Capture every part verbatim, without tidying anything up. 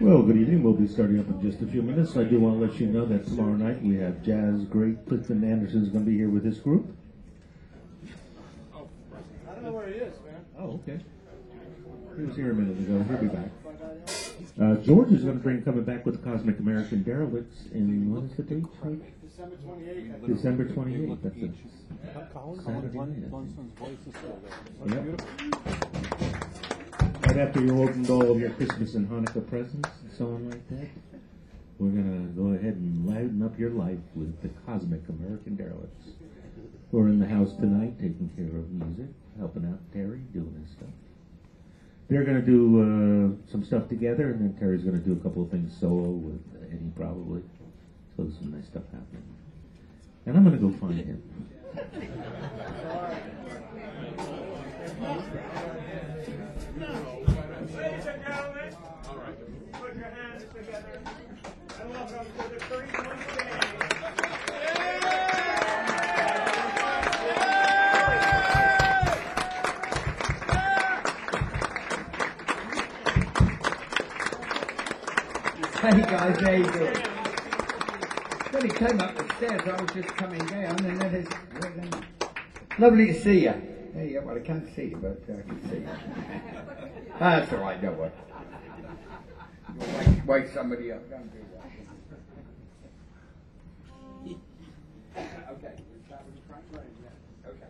Well, good evening. We'll be starting up in just a few minutes. I do want to let you know that tomorrow night we have jazz great Clifton Anderson is going to be here with his group. I don't know where he is, man. Oh, okay. He was here a minute ago. He'll be back. Uh, George is going to bring coming back with the Cosmic American Derelicts in, what is the date? December twenty-eighth. December twenty-eighth. That's it. Yep. Right after you opened all of your Christmas and Hanukkah presents and so on like that, we're going to go ahead and lighten up your life with the Cosmic American Derelicts. We're in the house tonight taking care of music, helping out Terry, doing his stuff. They're going to do uh, some stuff together, and then Terry's going to do a couple of things solo with Eddie probably. So there's some nice stuff happening. And I'm going to go find him. Ladies and gentlemen, put your hands together and welcome to the thirty-one stage. Hey guys, how you doing? When he came up the stairs, I was just coming down, and then it's lovely to see you. There you go. Well, I can't see you, but uh, I can see you. Ah, that's all right. Don't worry. You'll wake, wake somebody up. Don't do that. Okay. We'll start with the front range. Yeah. Okay.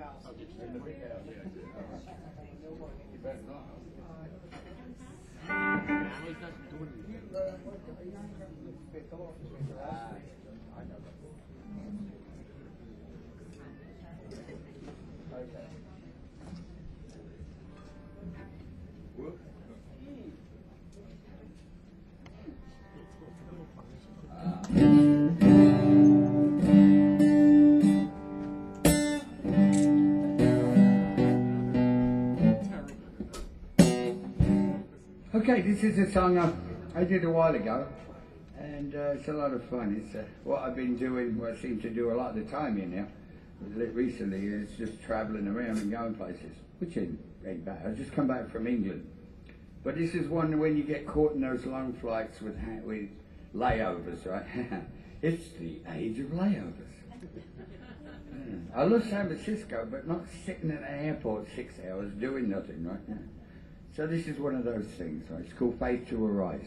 Okay, this is a song I, I did a while ago, and uh, it's a lot of fun. It's uh, what I've been doing, what I seem to do a lot of the time here now, recently, is just travelling around and going places, which ain't, ain't bad. I just come back from England. But this is one when you get caught in those long flights with, ha- with layovers, right? It's the age of layovers. Yeah. I love San Francisco, but not sitting at an airport six hours doing nothing, right? Yeah. So this is one of those things, right? It's called Faith to Arise.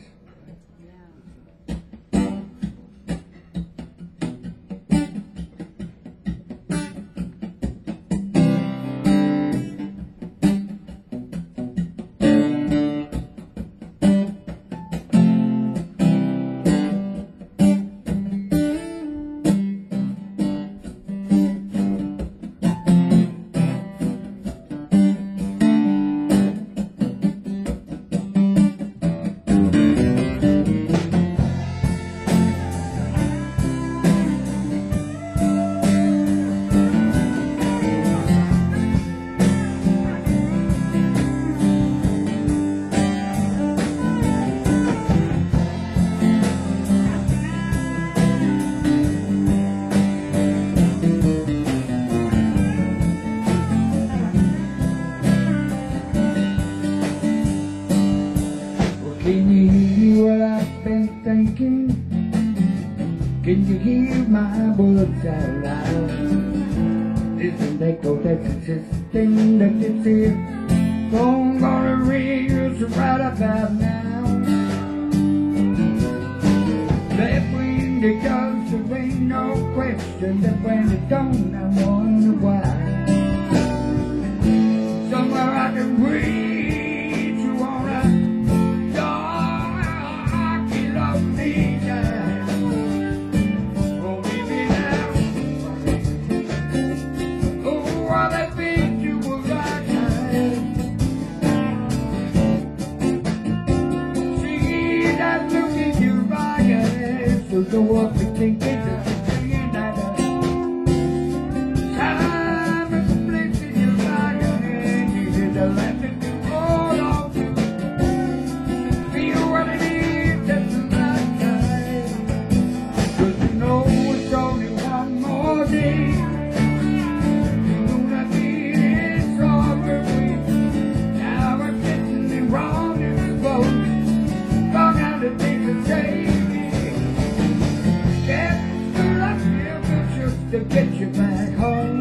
Can you hear what I've been thinking? Can you hear my words out loud? There's an echo that's existing, that it's here. Phone gonna ring us right about now. That when it does, there ain't no question that when it don't, I wonder why. Somewhere I can reach. So what we think is a thing that time is a place in your life, and you did the land that you hold on to. Feel what it is, that's the right time. Cause you know it's only one more day. You know that it's over with. Now we're sitting around in the boat. Long out the things to say. To get you back home.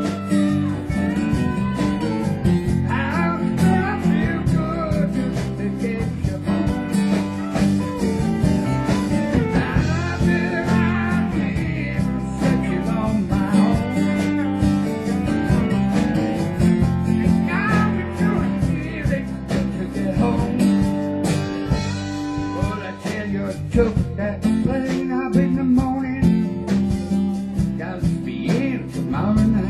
How do I feel good just to get you home? I've been out here searching on my own. Now we're doing feeling good to get home. Well, I tell you, I took that plane up in the morning. Tomorrow night.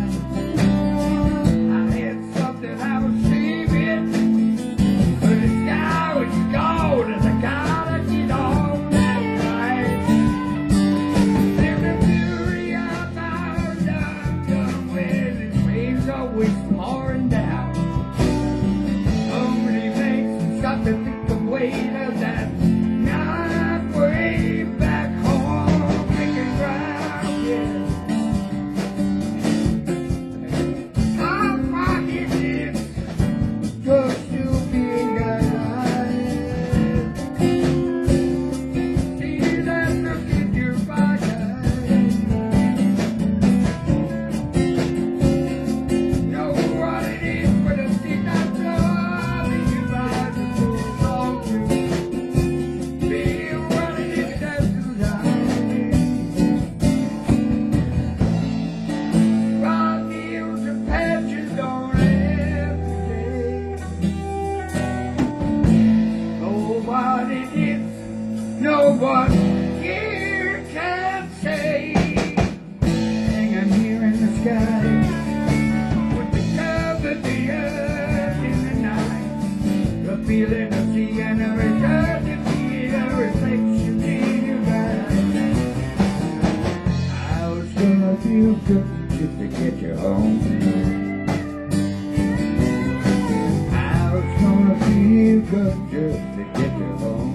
good just to get you home. How it's gonna feel good just to get you home.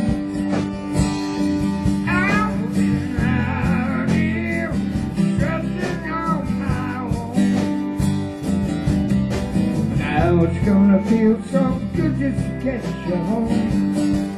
Out and out here, stressing on my own. Now it's gonna feel so good just to get you home.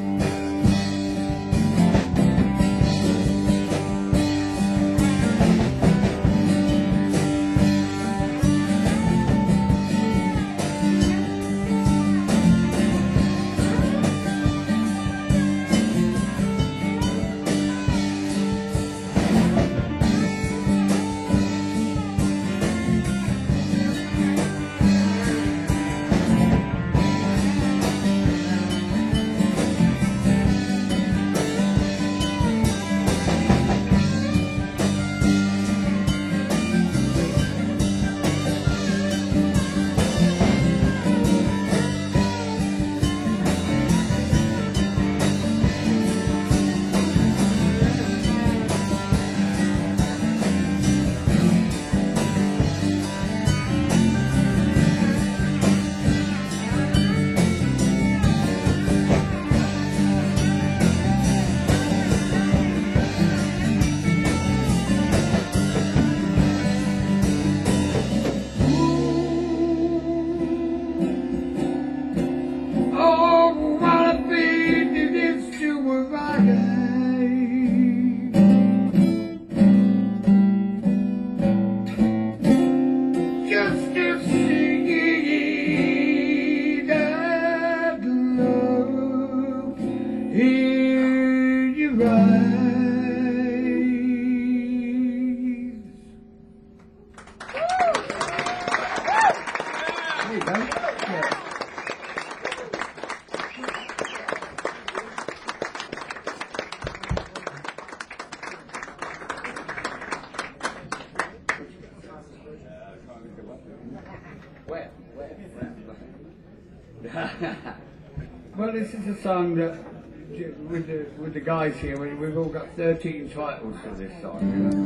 Well, this is a song that, with the with the guys here, we, we've all got thirteen titles for this song.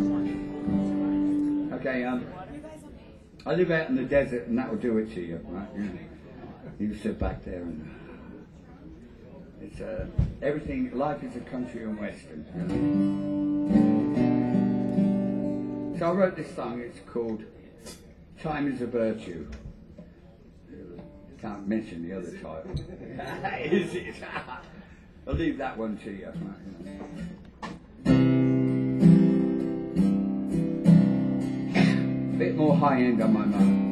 You know? Okay, um, I live out in the desert, and that will do it to you, right? You, know, you sit back there, and it's uh, everything. Life is a country and western. You know? So I wrote this song. It's called "Time Is a Virtue." Can't mention the other title. Is it? I'll leave that one to you. A bit more high end on my mind.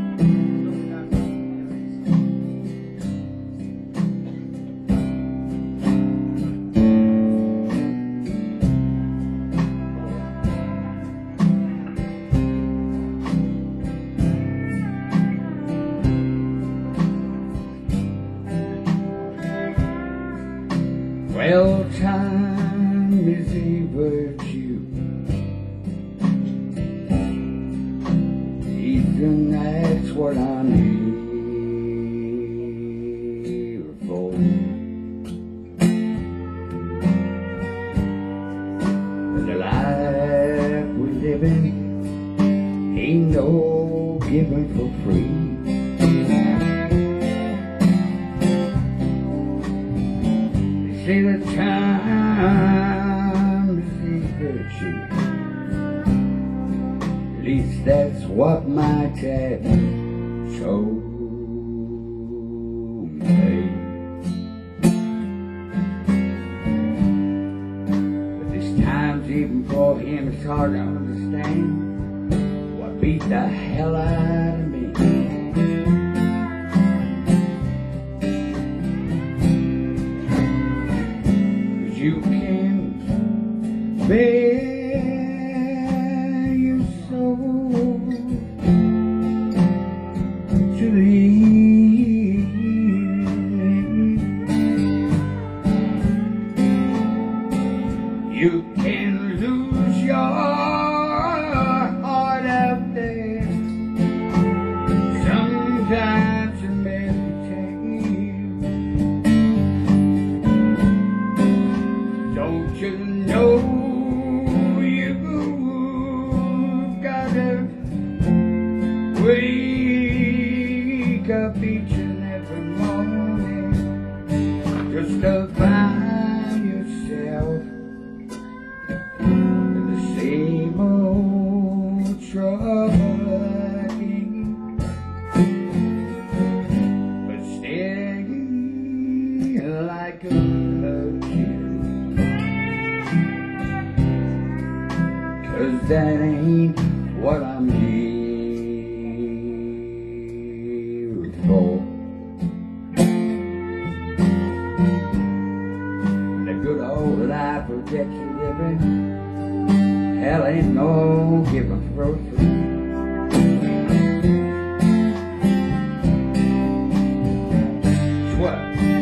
Well, time is a virtue, even that's what I'm here for. The life we're living ain't no given for free. Say the time is a virtue, at least that's what my dad told me. But this time's even for him, it's hard to understand what beat the hell out of me. You can bear your soul to leave. You can lose your heart out there wake up each and every morning just to find yourself in the same old trouble again, but steady like a hurricane, 'cause that ain't what I'm here for. The good old life of Texas living, hell ain't no giving for free. Swear.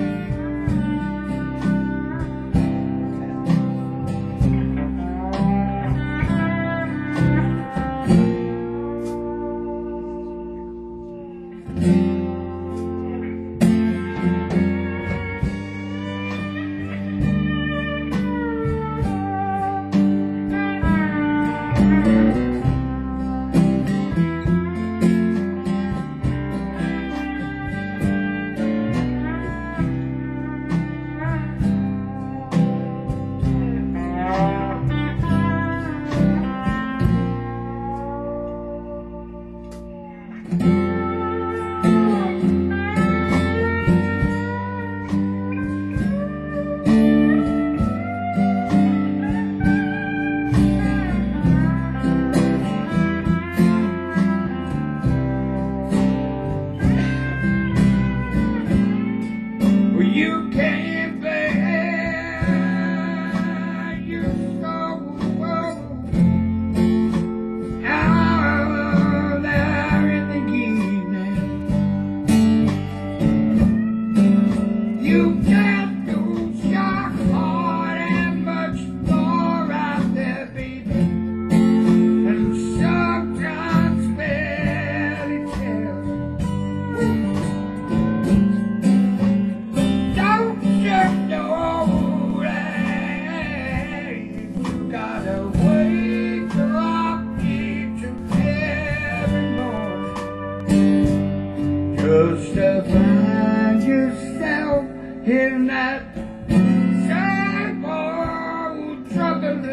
Just to find yourself in that same old trouble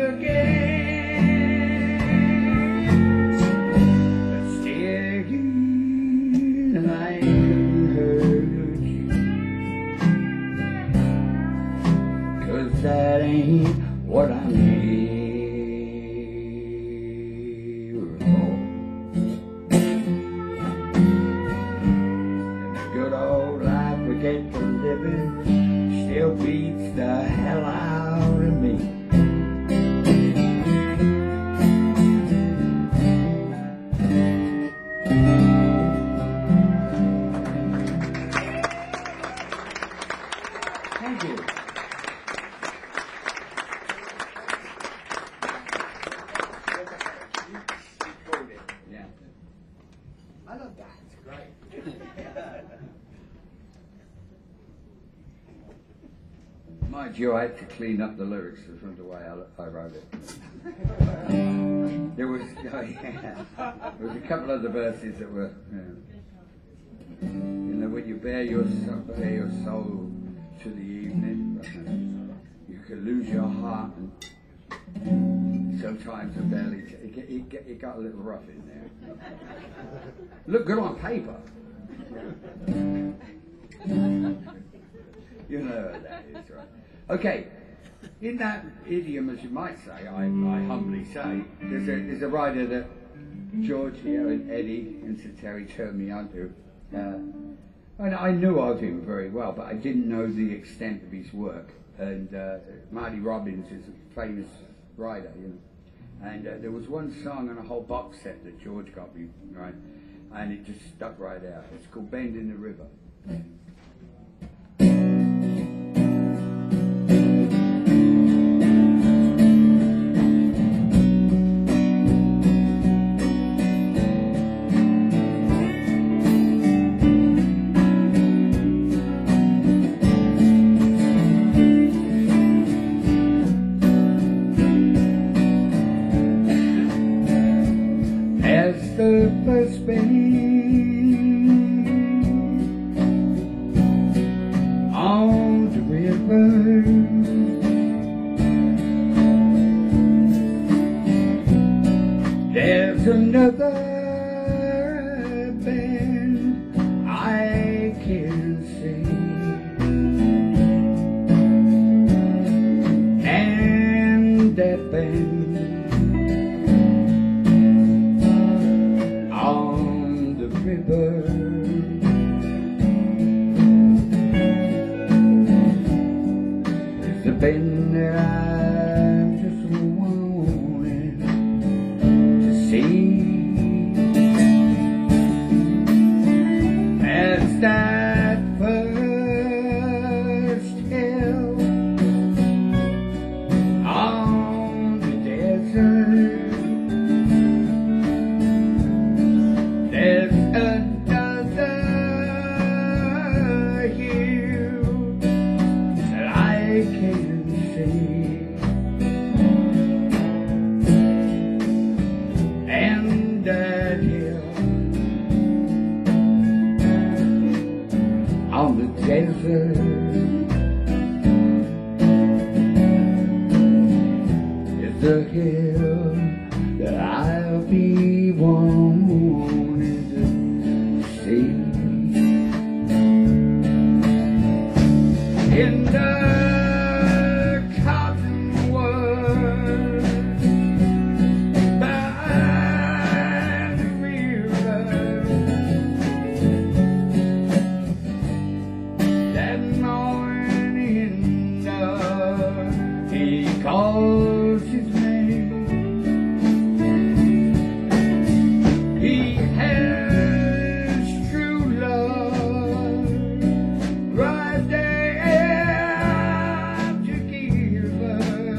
again, but still I ain't hurt you, 'cause that ain't what I'm here for. Good old life we get to living still beats the hell out of me. Thank you. Yeah. I love that. It's great. Mind you, I had to clean up the lyrics from the way I, I wrote it. There was, oh yeah, there was a couple of the verses that were, you know, you know, when you bear your soul, bear your soul to the evening, you can lose your heart, and sometimes the belly, it, it, it, it got a little rough in there. Looked good on paper. You know what that is, right? Okay, in that idiom, as you might say, I, I humbly say, there's a, there's a writer that George here and Eddie and Sir Terry turned me on to. Uh, and I knew of him very well, but I didn't know the extent of his work. And uh, Marty Robbins is a famous writer, you know. And uh, there was one song on a whole box set that George got me, right? And it just stuck right out. It's called Bend in the River. As the first spinning on the river. There's another band I can see, and that band on the river is the band that I just wanted to see. As that first hill on the desert, there's another hill that I can see, and that hill on the desert is the hill that I'll be wanting to see. In the cottonwood by the river, that morning uh, he calls his name. He has true love right there to give her.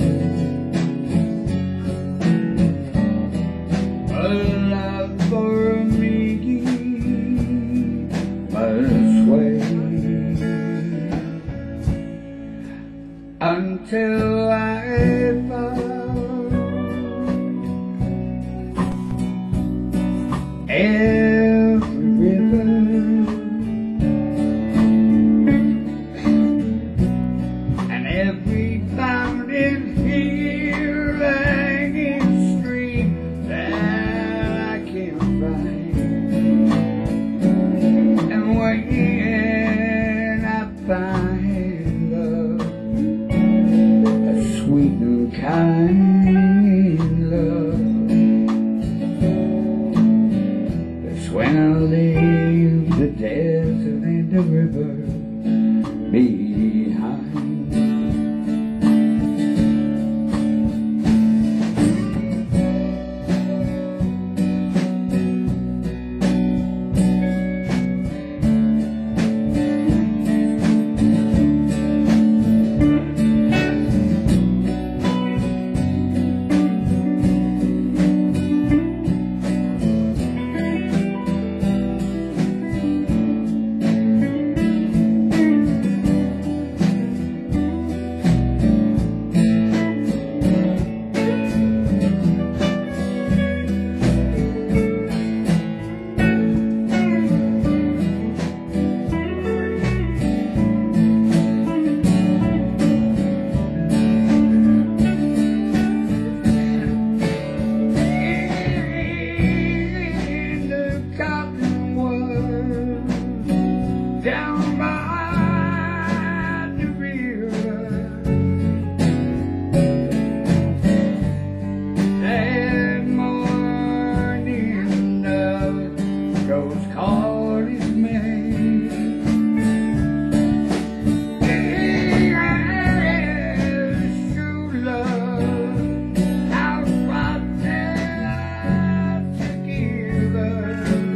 A love for me must wait until I found every river and every fountain, hill, hanging stream that I can find. And when I find love, a sweet and kind love, that's when I leave the desert and the river behind. Down by the river, that morning love goes called his name. He has true love out right there to give her.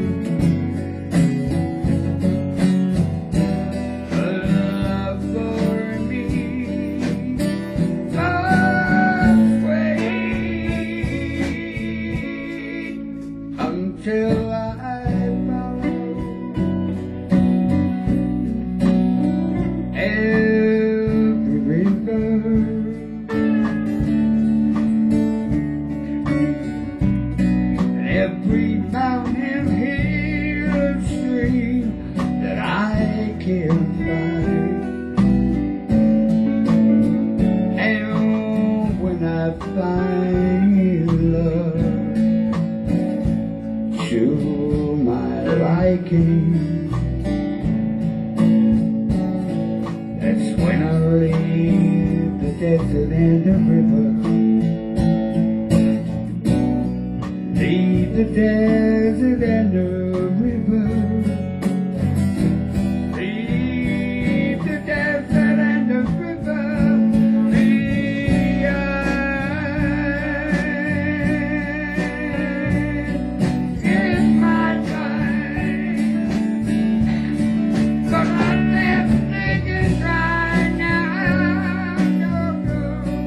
Until I found every river and every every mountain, hill, and stream that I can find. And when I find love to my liking, that's when I leave the desert and the river. Leave the desert and the river. Leave the desert and the river. The earth is my time. But I'm there thinking right now. No, no.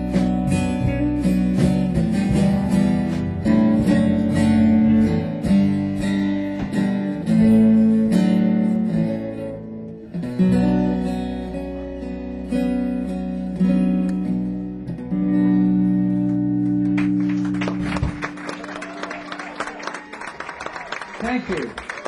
Thank you.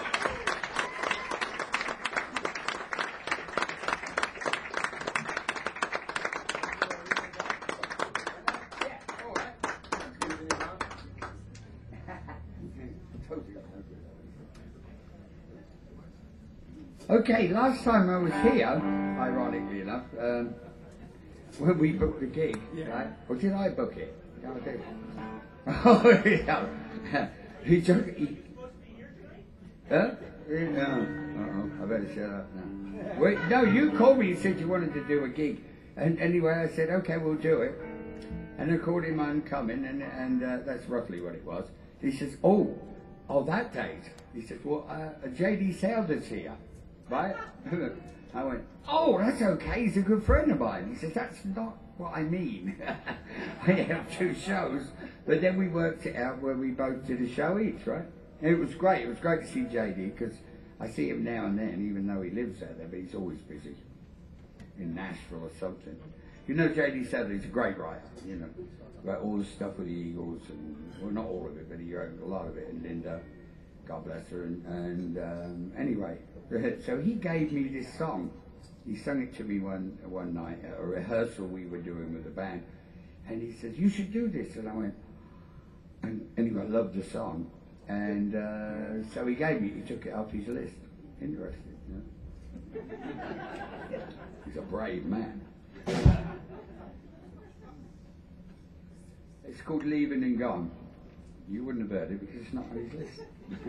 Okay, last time I was here, ironically enough, um, when we booked the gig, right? Or did I book it? Yeah, I did. Oh, yeah. He took he, Huh? Yeah. Uh-oh, I better shut up now. Wait, no, you called me and said you wanted to do a gig. And anyway, I said, okay, we'll do it. And I called him on coming, and, and uh, that's roughly what it was. He says, oh, oh, that date. He says, well, uh, J D Souders here, right? I went, oh, that's okay, he's a good friend of mine. He says, that's not what I mean. I have two shows, but then we worked it out where we both did a show each, right? And it was great. It was great to see J D, because I see him now and then, even though he lives out there, but he's always busy in Nashville or something. You know, J D Souders, he's a great writer, you know, wrote all the stuff with the Eagles, and, well, not all of it, but he wrote a lot of it, and Linda, God bless her, and, and um, anyway, so he gave me this song. He sung it to me one one night at a rehearsal we were doing with the band, and he says, you should do this, and I went, and anyway, I loved the song. And uh, so he gave me, he took it off his list. Interesting, you know? He's a brave man. It's called Leaving and Gone. You wouldn't have heard it because it's not on his list.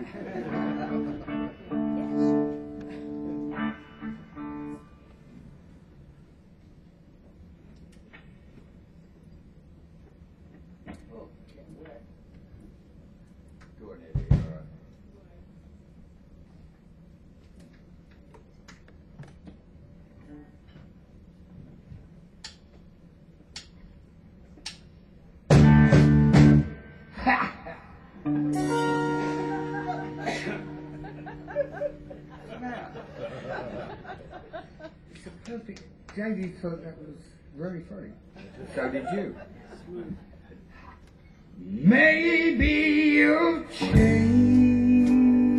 It's a perfect. J D thought that was very funny. So did you. Maybe you'll change.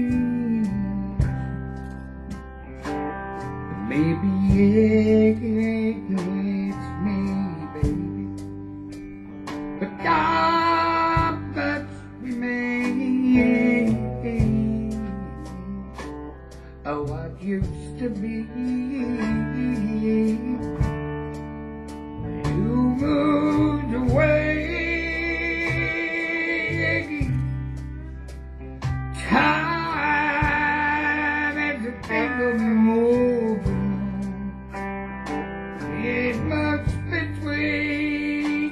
Maybe it's me, baby. But not much remains of what used to be. You moved away. Time has a thing of moving. It must between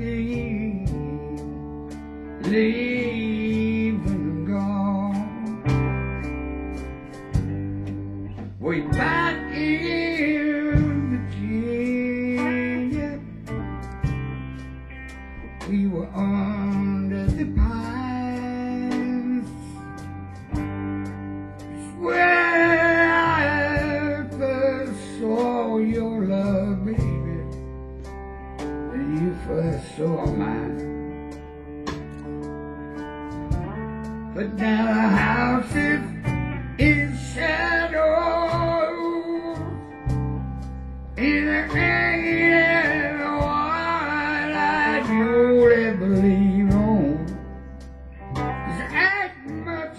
leaving and gone. We might but now the house is in shadows, in the hanging one I truly believe on. There's that much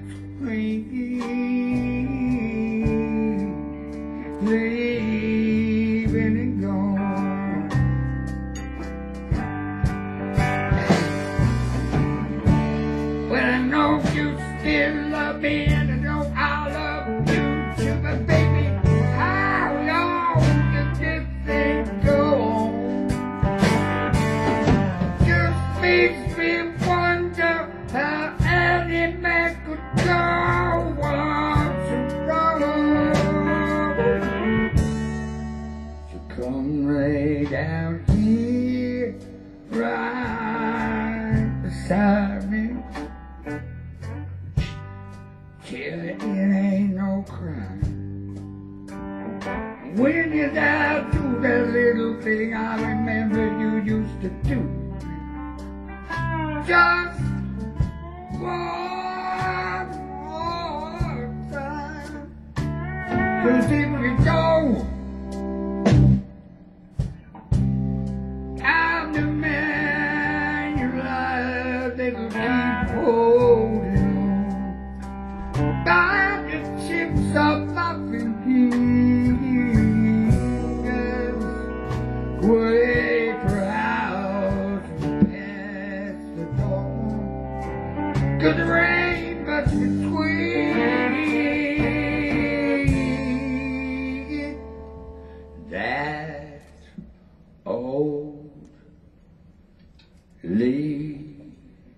between leaving and gone. Well, I know you still love me, and I know I love you too, but baby, how long does this thing go on? Just makes me wonder how any man could go once and wrong. So come lay down here, right beside me. Till it ain't no crime. When you died to that little thing I remember you used to do. Just one more time. 'Cause if you don't, I'm the man you love that'll keep holding on. By the chips of my fingers, wait for hours to pass the dawn. 'Cause the rain busts between that old leaving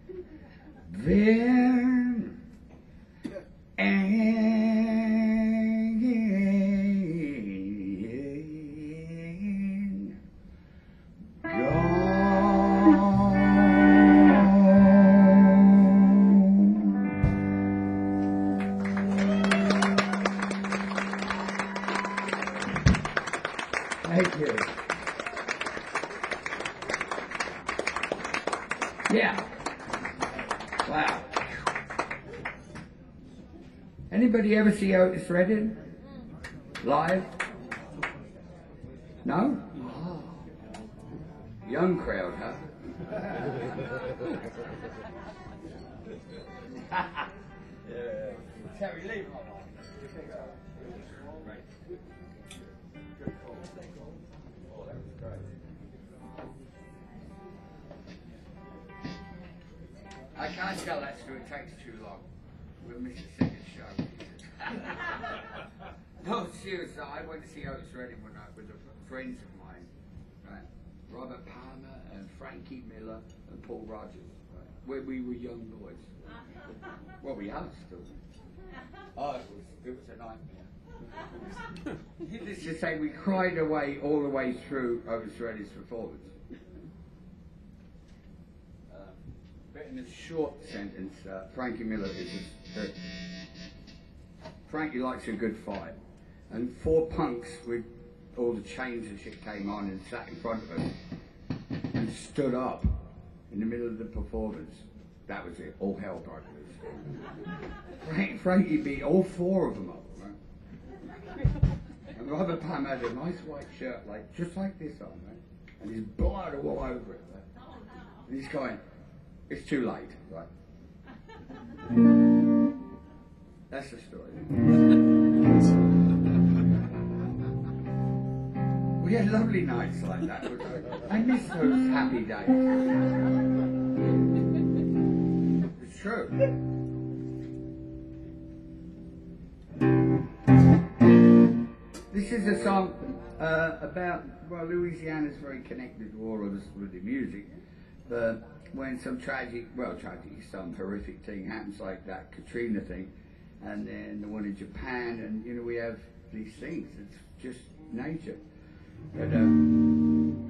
and gone. Thank you. Yeah. Wow. Anybody ever see Otis Redding live? No? Oh. Young crowd, huh? Terry, leave. Right. Good call. Oh, that was great. I can't tell that story, it takes too long. We'll miss the second show. No, seriously, I went to see Otis Redding one night with a friends of mine, right? Robert Palmer and Frankie Miller and Paul Rogers, right? When we were young boys. Well, we are still. Oh, it was, it was a nightmare. Needless to say, we cried away all the way through Otis Redding's performance. But in a short sentence, uh, Frankie Miller is a, uh, Frankie likes a good fight, and four punks with all the chains and shit came on and sat in front of us and stood up in the middle of the performance. That was it. All hell broke loose. Frank, Frankie beat all four of them up, right? And Robert Palmer had a nice white shirt, like just like this on, right? And his blood all over it, right? And he's going, it's too late, right? That's the story. We had lovely nights like that. I miss those happy days. It's true. This is a song uh, about, well, Louisiana's very connected to all of us with the music, but when some tragic, well, tragic, some horrific thing happens like that Katrina thing, and then the one in Japan, and you know, we have these things, it's just nature. But, um,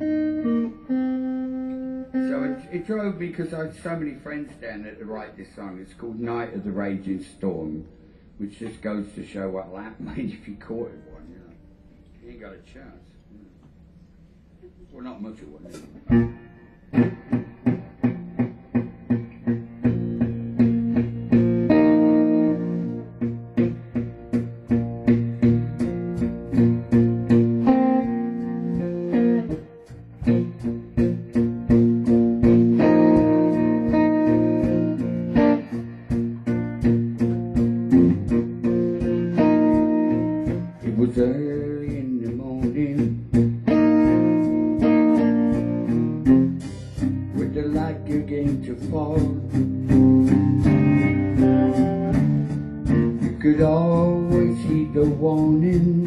so it, it drove me, because I had so many friends down there to write this song. It's called Night of the Raging Storm, which just goes to show what will happen if you caught in one, you know. You ain't got a chance. You know. Well, not much of one, anyway. always heed the warning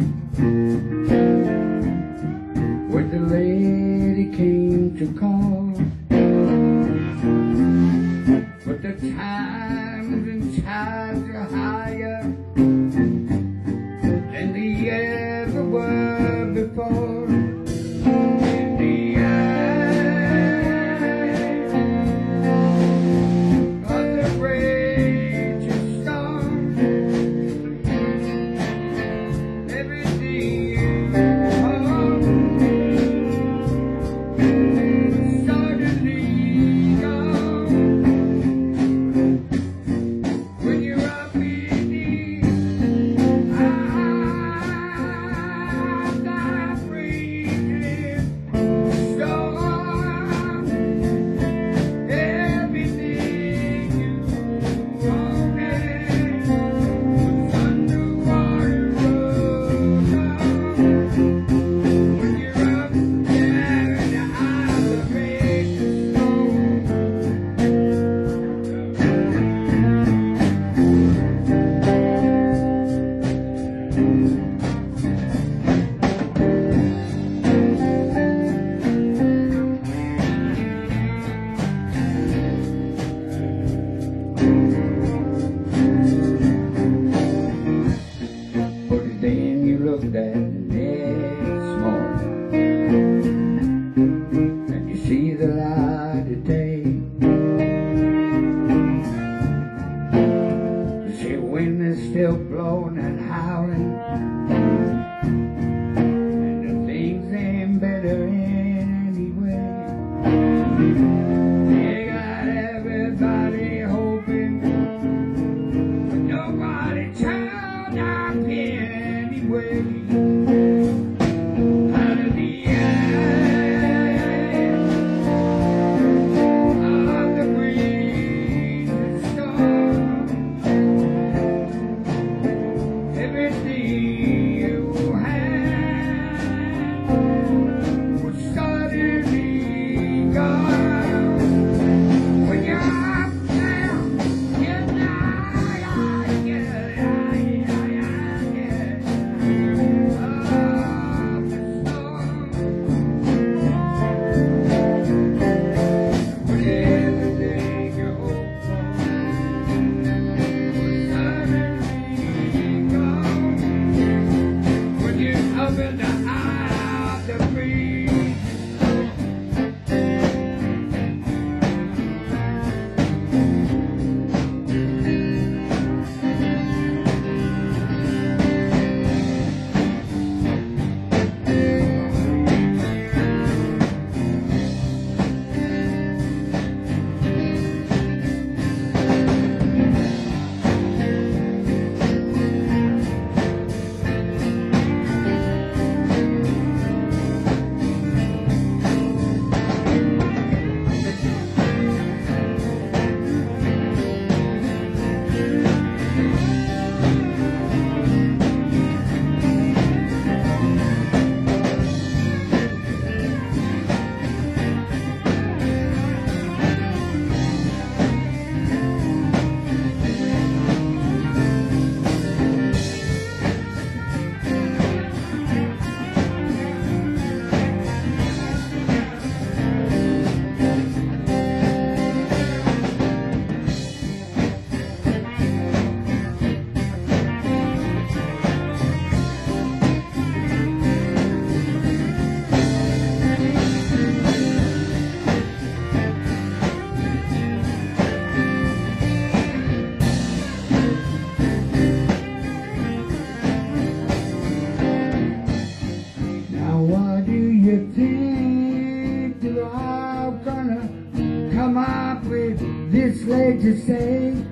when the lady came to call. But the times and tides are higher than they ever were before. In the eyes of the raging storm, everything you hold suddenly gone. When you're up beneath, I've got freezing storm. Everything you wanted was underwater. When you're up there in the eye of the raging storm. But then you looked at the next morning and you see the light of day. You see wind is still blowing and howling, and the things ain't better anyway. They got everybody hoping, but nobody turned up anyway. Out of the eye of the breeze storm, everything you had was suddenly gone. When you're up there, you know, yeah, yeah, yeah, yeah, yeah, of the storm. When everything you hoped for was suddenly gone. When you're up in the eye of the breeze. Now what do you think that I'm gonna come up with this legislation?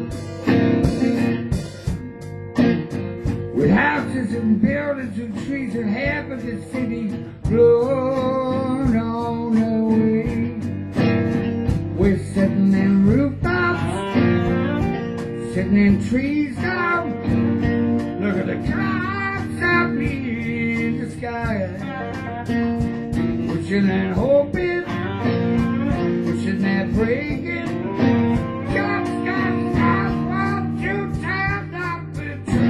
With houses and buildings and trees and half of the city blown on away. We're sitting in rooftops, sitting in trees now. Look at the clouds up in the sky. Wishing and hoping, wishing and praying. God's got out, won't you turn up the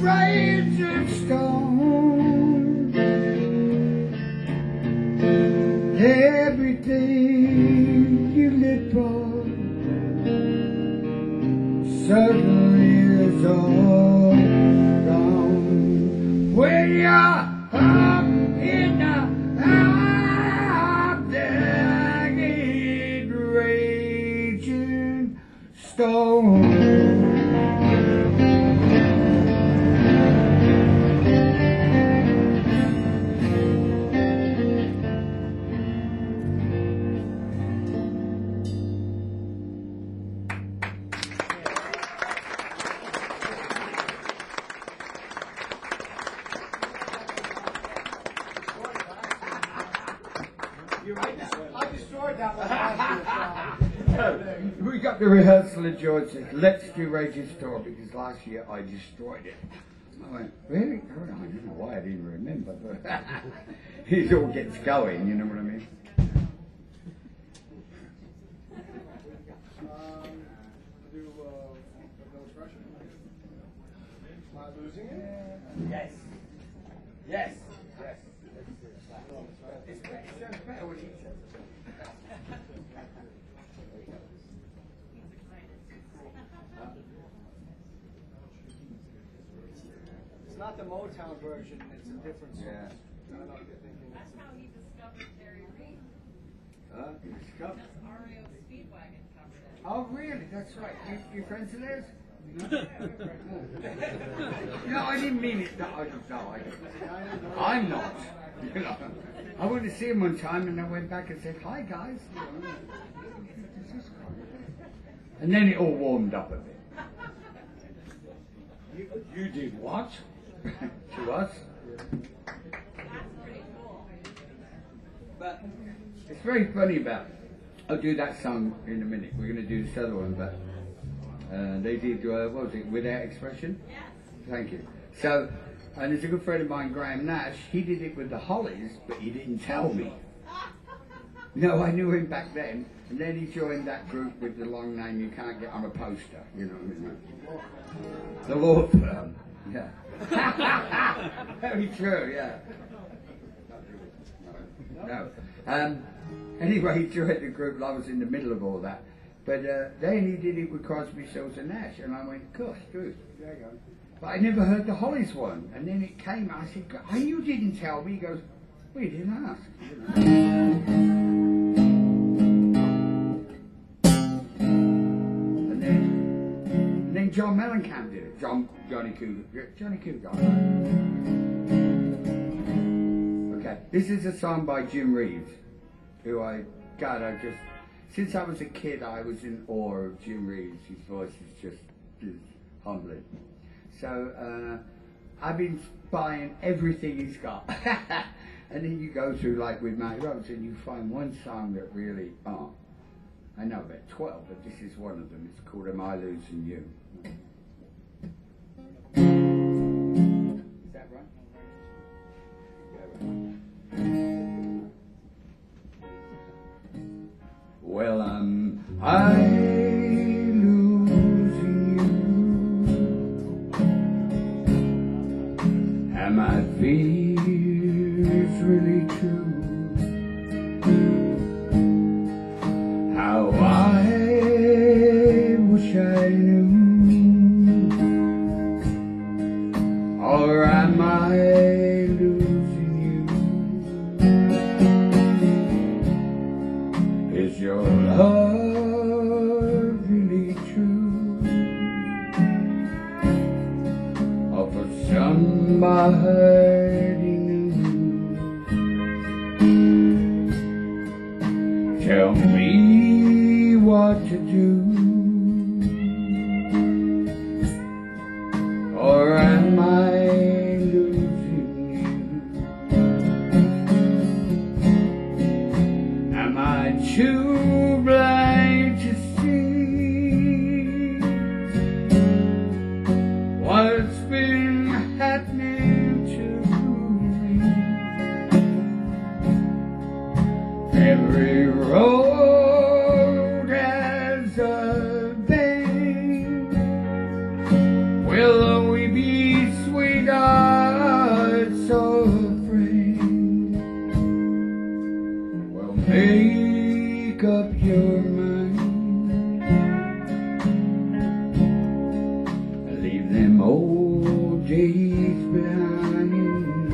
raging storm. Everything you lived for suddenly is all gone. When you're up in the up there, raging storm. I destroyed that one. We got the rehearsal and George said, let's do Raging Storm because last year I destroyed it. I went, really? Oh, I don't know why I didn't remember, but it all gets going, you know what I mean? Do uh, no pressure. Am I losing it? Yes. Yes. Yes. It's better, it sounds better when he says it. It's not the Motown version, it's a different song. Yeah. I don't know if you're thinking That's it's how he discovered Jerry Reed. Huh? You discovered- That's R E O Speedwagon covered it. Oh, really? That's right. You, you friends of theirs? No, I didn't mean it. No, I, no, I didn't. I'm not. You know, I went to see him one time and I went back and said, hi guys. You know, and then it all warmed up a bit. You, you did what? To us? That's pretty cool. But it's very funny about, I'll do that song in a minute. We're going to do this other one, but uh, they did, uh, what was it, Without Expression? Yes. Thank you. So, and there's a good friend of mine, Graham Nash, he did it with the Hollies, but he didn't tell me. No, I knew him back then, and then he joined that group with the long name you can't get on a poster, you know what I mean? The law firm, yeah. Very true, yeah. No. Um, anyway, he joined the group, and I was in the middle of all that. But uh, then he did it with Crosby, Stills and Nash, and I went, gosh, good. There you go. But I never heard the Hollies one, and then it came. I said, "God, you didn't tell me." He goes, "We well, didn't ask." You know? And then, and then John Mellencamp did it. John, Johnny Cougar, Johnny Cougar. Okay, this is a song by Jim Reeves, who I, God, I just. Since I was a kid, I was in awe of Jim Reeves. His voice is just is humbling. So uh, I've been buying everything he's got. And then you go through, like with Matty Robertson, you find one song that really, oh, I know about twelve, but this is one of them. It's called Am I Losing You? Is that right? Yeah, right. Well, um, I losing you, and my fears really true. How I wish I knew, or am I losing you? Is your love really true? Or for somebody new? Tell me what to do, or am I losing you? Am I too blind to see what's been happening to me? days behind.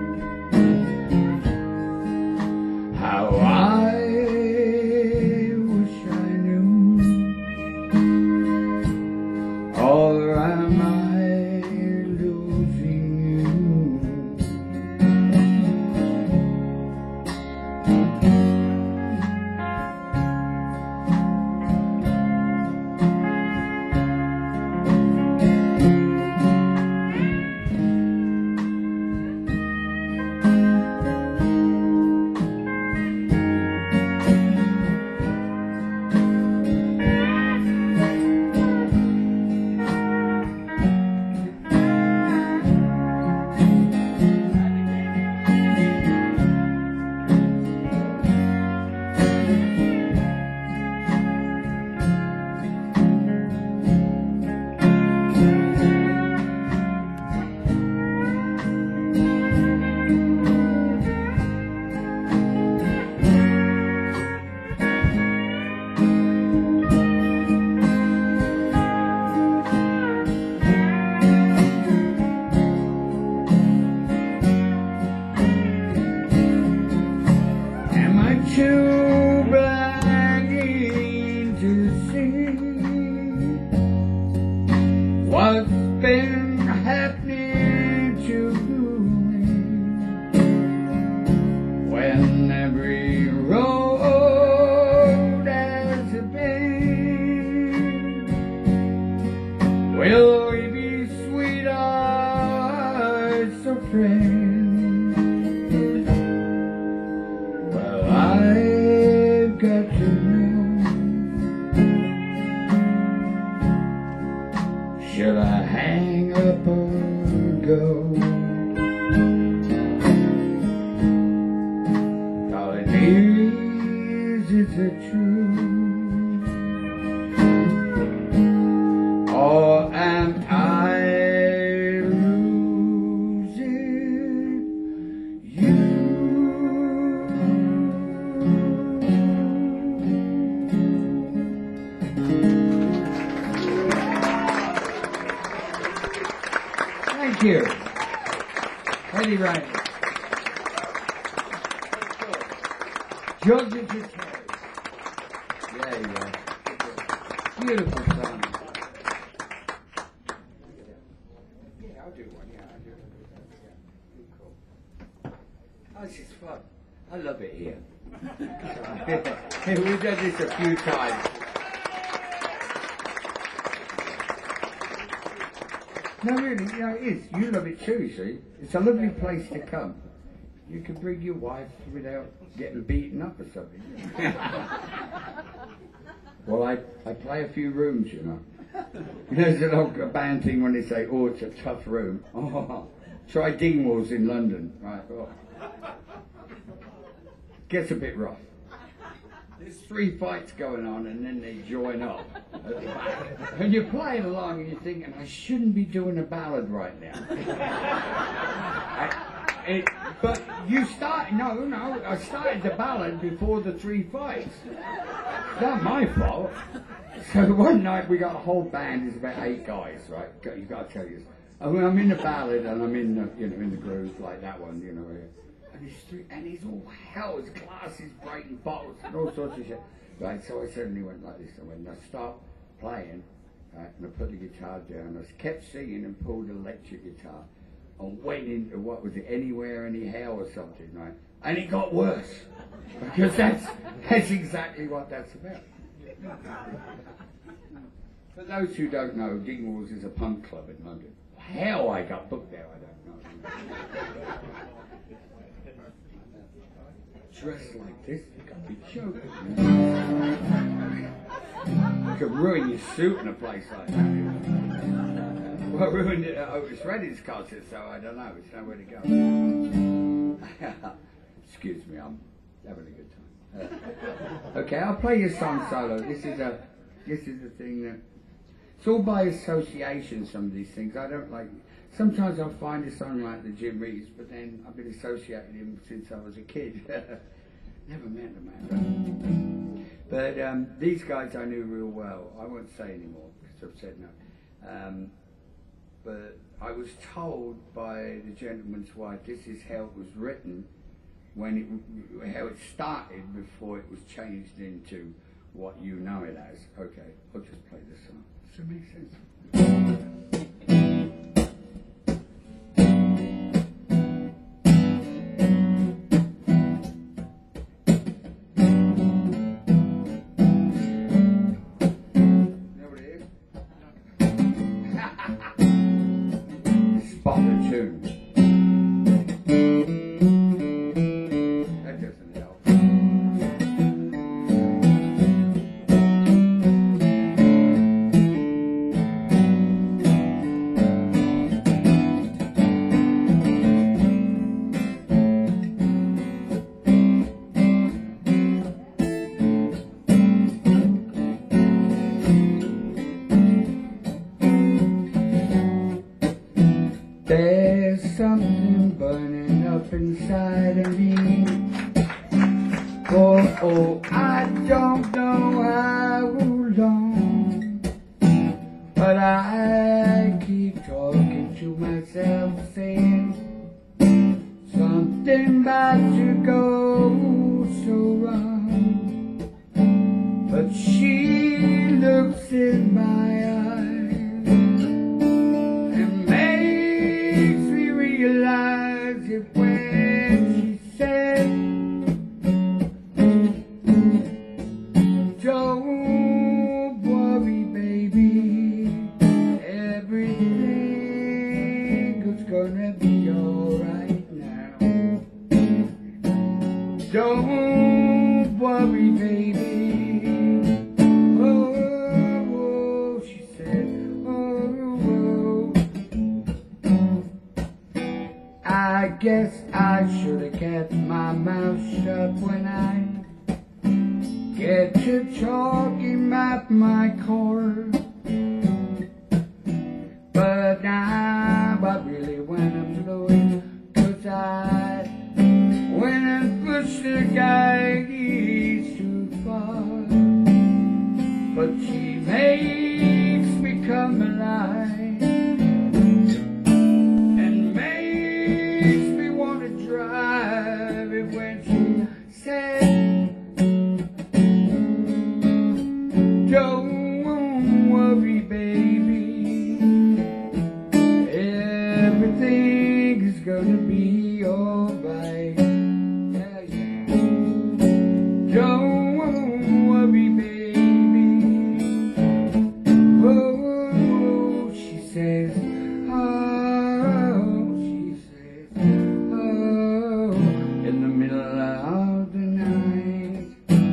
How I wish I knew, or am I losing you? Am I too blind to see what's been happening to me when every road has a bend? Will we be sweethearts or friends? I've got to know, should I hang up or go? Darling, is it the truth, or am I losing you? Thank you. Eddie Riley. Georgia Terry. Yeah, yeah. Beautiful song. Yeah, I'll do one. Yeah, I'll do one. Yeah, cool. Oh, this is fun. I love it here. We've done this a few times. No, really, you know, it is. You love it too, see? It's a lovely place to come. You can bring your wife without getting beaten up or something. Well, I, I play a few rooms, you know. You know, there's an old band thing when they say, oh, it's a tough room. Oh, try Dingwalls in London. Right, oh. Gets a bit rough. There's three fights going on and then they join up at the back. And you're playing along and you're thinking, I shouldn't be doing a ballad right now. I, it, but you start, no, no, I started the ballad before the three fights. It's not my fault. So one night we got a whole band, there's about eight guys, right? You got to tell you this. I mean, I'm in the ballad and I'm in the, you know, in the groove like that one, you know. And he's, three, and he's all hell, his glasses breaking bottles and all sorts of shit. Right, so I suddenly went like this. I went, I stopped playing, right, and I put the guitar down. I kept singing and pulled the electric guitar and went into, what was it, Anywhere, Anyhow or something, right? And it got worse. Because that's, that's exactly what that's about. For those who don't know, Dingwalls is a punk club in London. How I got booked there, I don't know. Dressed like this, you can't be joking. You could ruin your suit in a place like that. Well, I ruined it at Otis Redding's concert, so I don't know, it's nowhere to go. Excuse me, I'm having a good time. Uh, okay, I'll play your song solo. This is a, this is the thing that, it's all by association, some of these things. I don't like, sometimes I'll find a song like the Jim Reeves, but then I've been associating him since I was a kid. Never met the man. But um, these guys I knew real well. I won't say anymore because I've said no. Um, but I was told by the gentleman's wife this is how it was written when it, how it started before it was changed into what you know it as. Okay, I'll just play this song. Does that make sense? Spot the tune. That doesn't help. There's something burning up inside of me. Oh, oh, I don't know how long, but I keep talking to myself, saying something about to go so wrong. But she looks in my eyes and makes me realize it when she said, don't worry, baby, everything is gonna be alright now. Don't worry, baby. Oh, oh, she said, oh, oh. I guess I should have kept my mouth shut when I get to talking about my core. But now I really went up blowing, 'cause I went and pushed the guy too far. But she makes me come alive and makes me want to drive it when she said, don't worry, baby, everything is gonna be alright. Yeah, yeah. Don't worry, baby. Oh, she says, oh, she says, oh, in the middle of the night.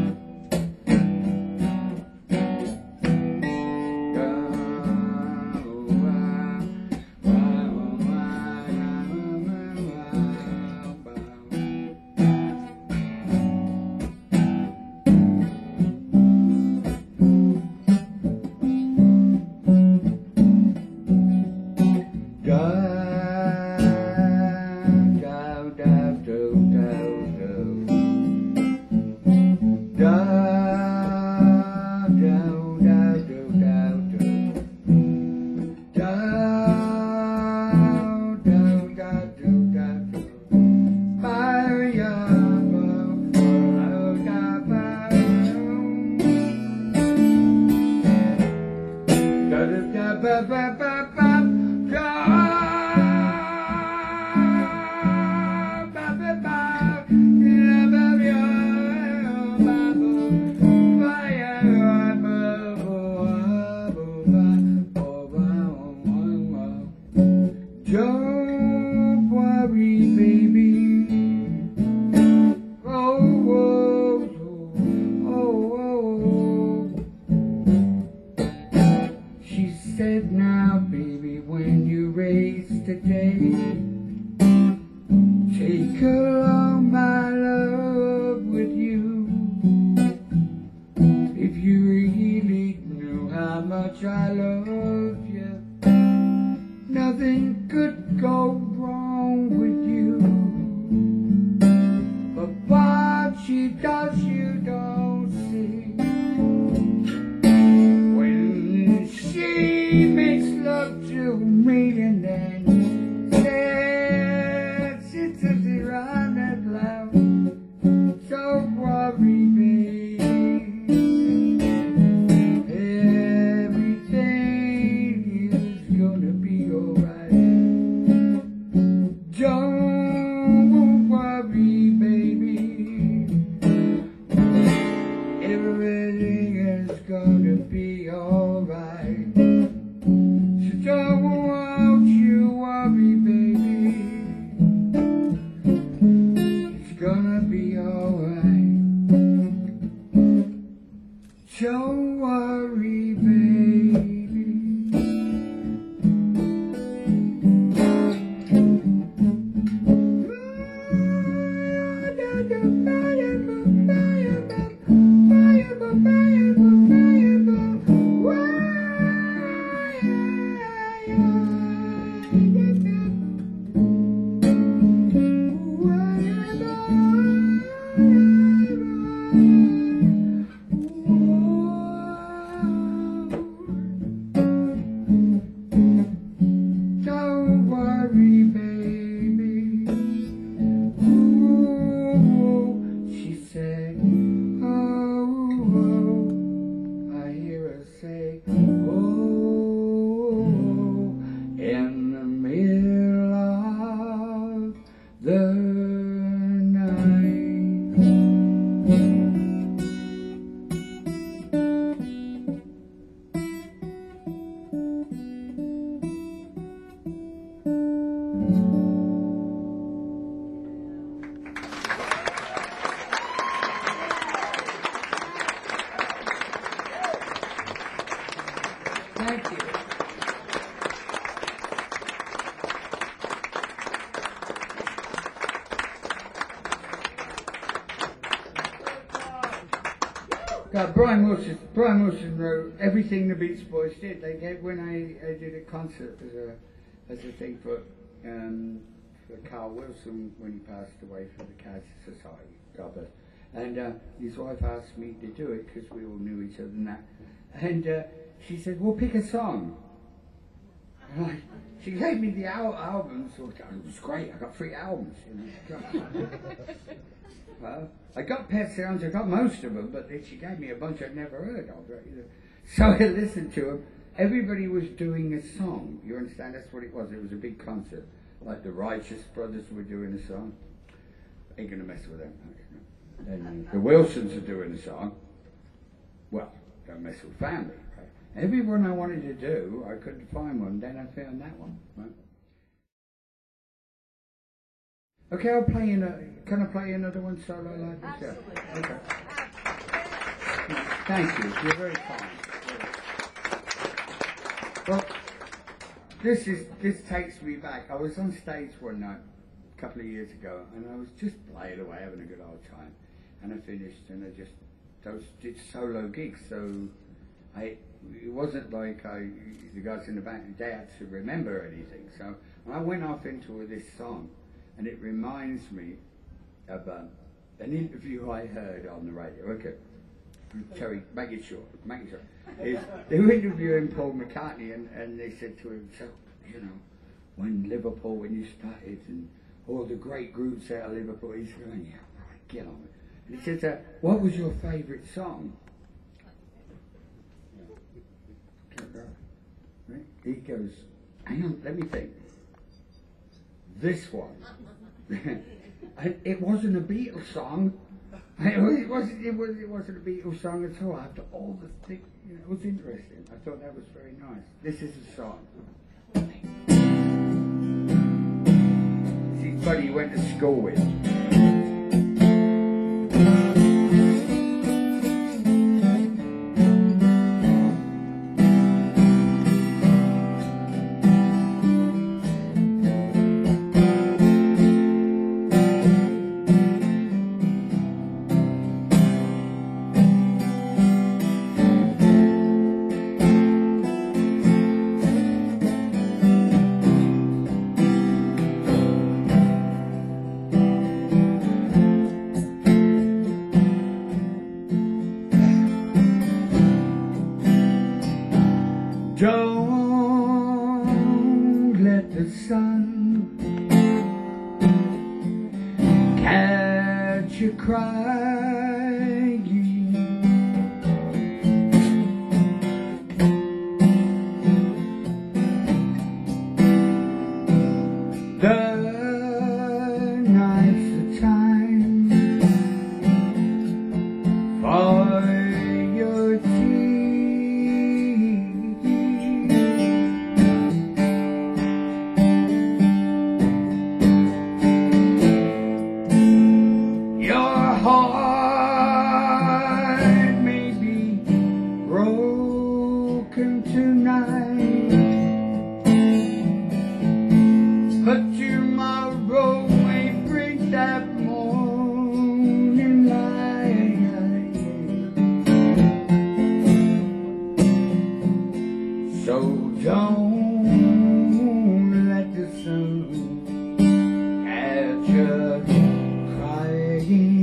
Don't worry, baby. Oh, oh, oh, oh, oh. She said, now, baby, when you raise the day, take along my love with you. If you really knew how much I love you, nothing could go wrong with you. But what she does you don't see. When she makes love to me No, Brian Wilson. Brian Wilson wrote everything the Beach Boys did. They gave when I, I did a concert as a as a thing for um, for Carl Wilson when he passed away from the Cancer Society. God bless. And uh, his wife asked me to do it because we all knew each other and that. And uh, she said, "Well, pick a song." And I, she gave me the al- albums. Which it was great. I got three albums. You know. Well, I got Pet Sounds, I got most of them, but then she gave me a bunch I'd never heard of. Right? So I listened to them. Everybody was doing a song. You understand? That's what it was. It was a big concert. Like the Righteous Brothers were doing a song. Ain't going to mess with them. And the Wilsons are doing a song. Well, don't mess with family. Right? Everyone I wanted to do, I couldn't find one. Then I found that one. Right? Okay, I'll play in a. Can I play another one solo like this? Absolutely. Yeah. Okay. Thank you. You're very kind. Well, this is this takes me back. I was on stage one night a couple of years ago, and I was just playing away, having a good old time. And I finished, and I just those did solo gigs. So I it wasn't like I the guys in the back they had to remember anything. So I went off into this song. And it reminds me of um, an interview I heard on the radio. Okay, Terry, make it short. Make it short. Is they were interviewing Paul McCartney, and, and they said to him, "So, you know, when Liverpool, when you started, and all the great groups out of Liverpool," he's going, "Yeah, right, get on it." And he says, uh, "What was your favourite song?" Right? He goes, "Hang on, let me think. This one." And it wasn't a Beatles song. It wasn't. It was. It wasn't a Beatles song at all. After all the thing, you know, it was interesting. I thought that was very nice. This is a song. This is buddy went to school with. Don't let the sun catch you crying. The night's the time for your tears. Heart may be broken tonight, but tomorrow may bring that morning light. So don't let the sun catch you crying.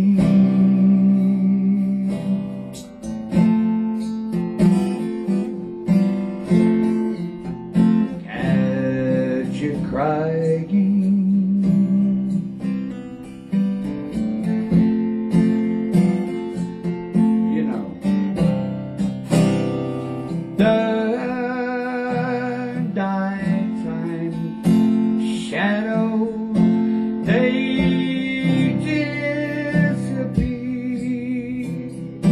You know, the nighttime shadows, they disappear,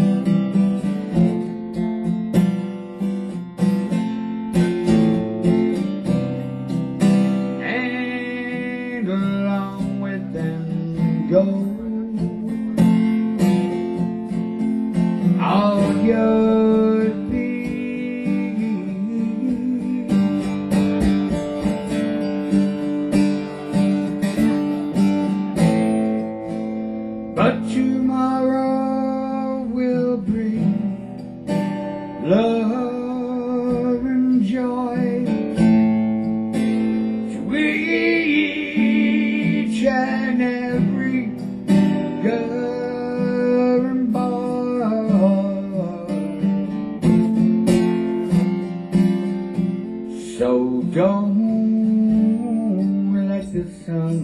and along with them go all your fears. But tomorrow will bring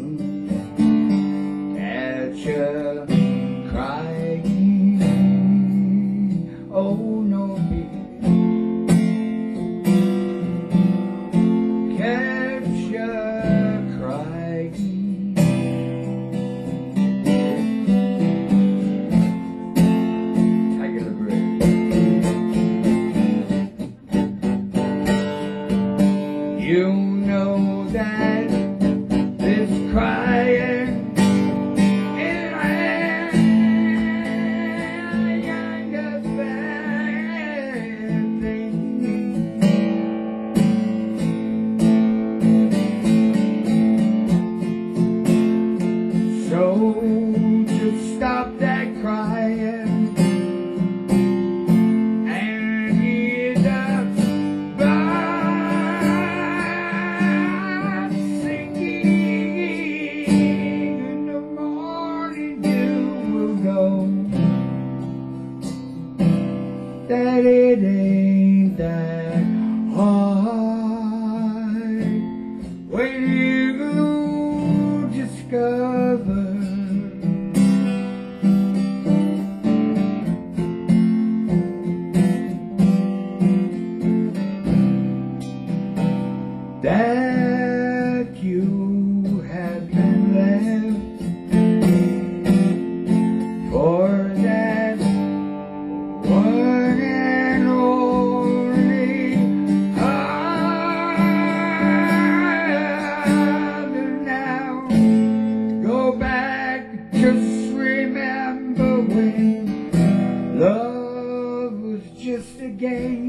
catch you crying. Oh no, catch you crying. Take a breath. You know that this crying is really a bad thing. So just stop that crying and hear the birds singing. In the morning you will know that it ain't that hard when you discover that you have been left for that one and only other. Now go back, just remember when love was just a game.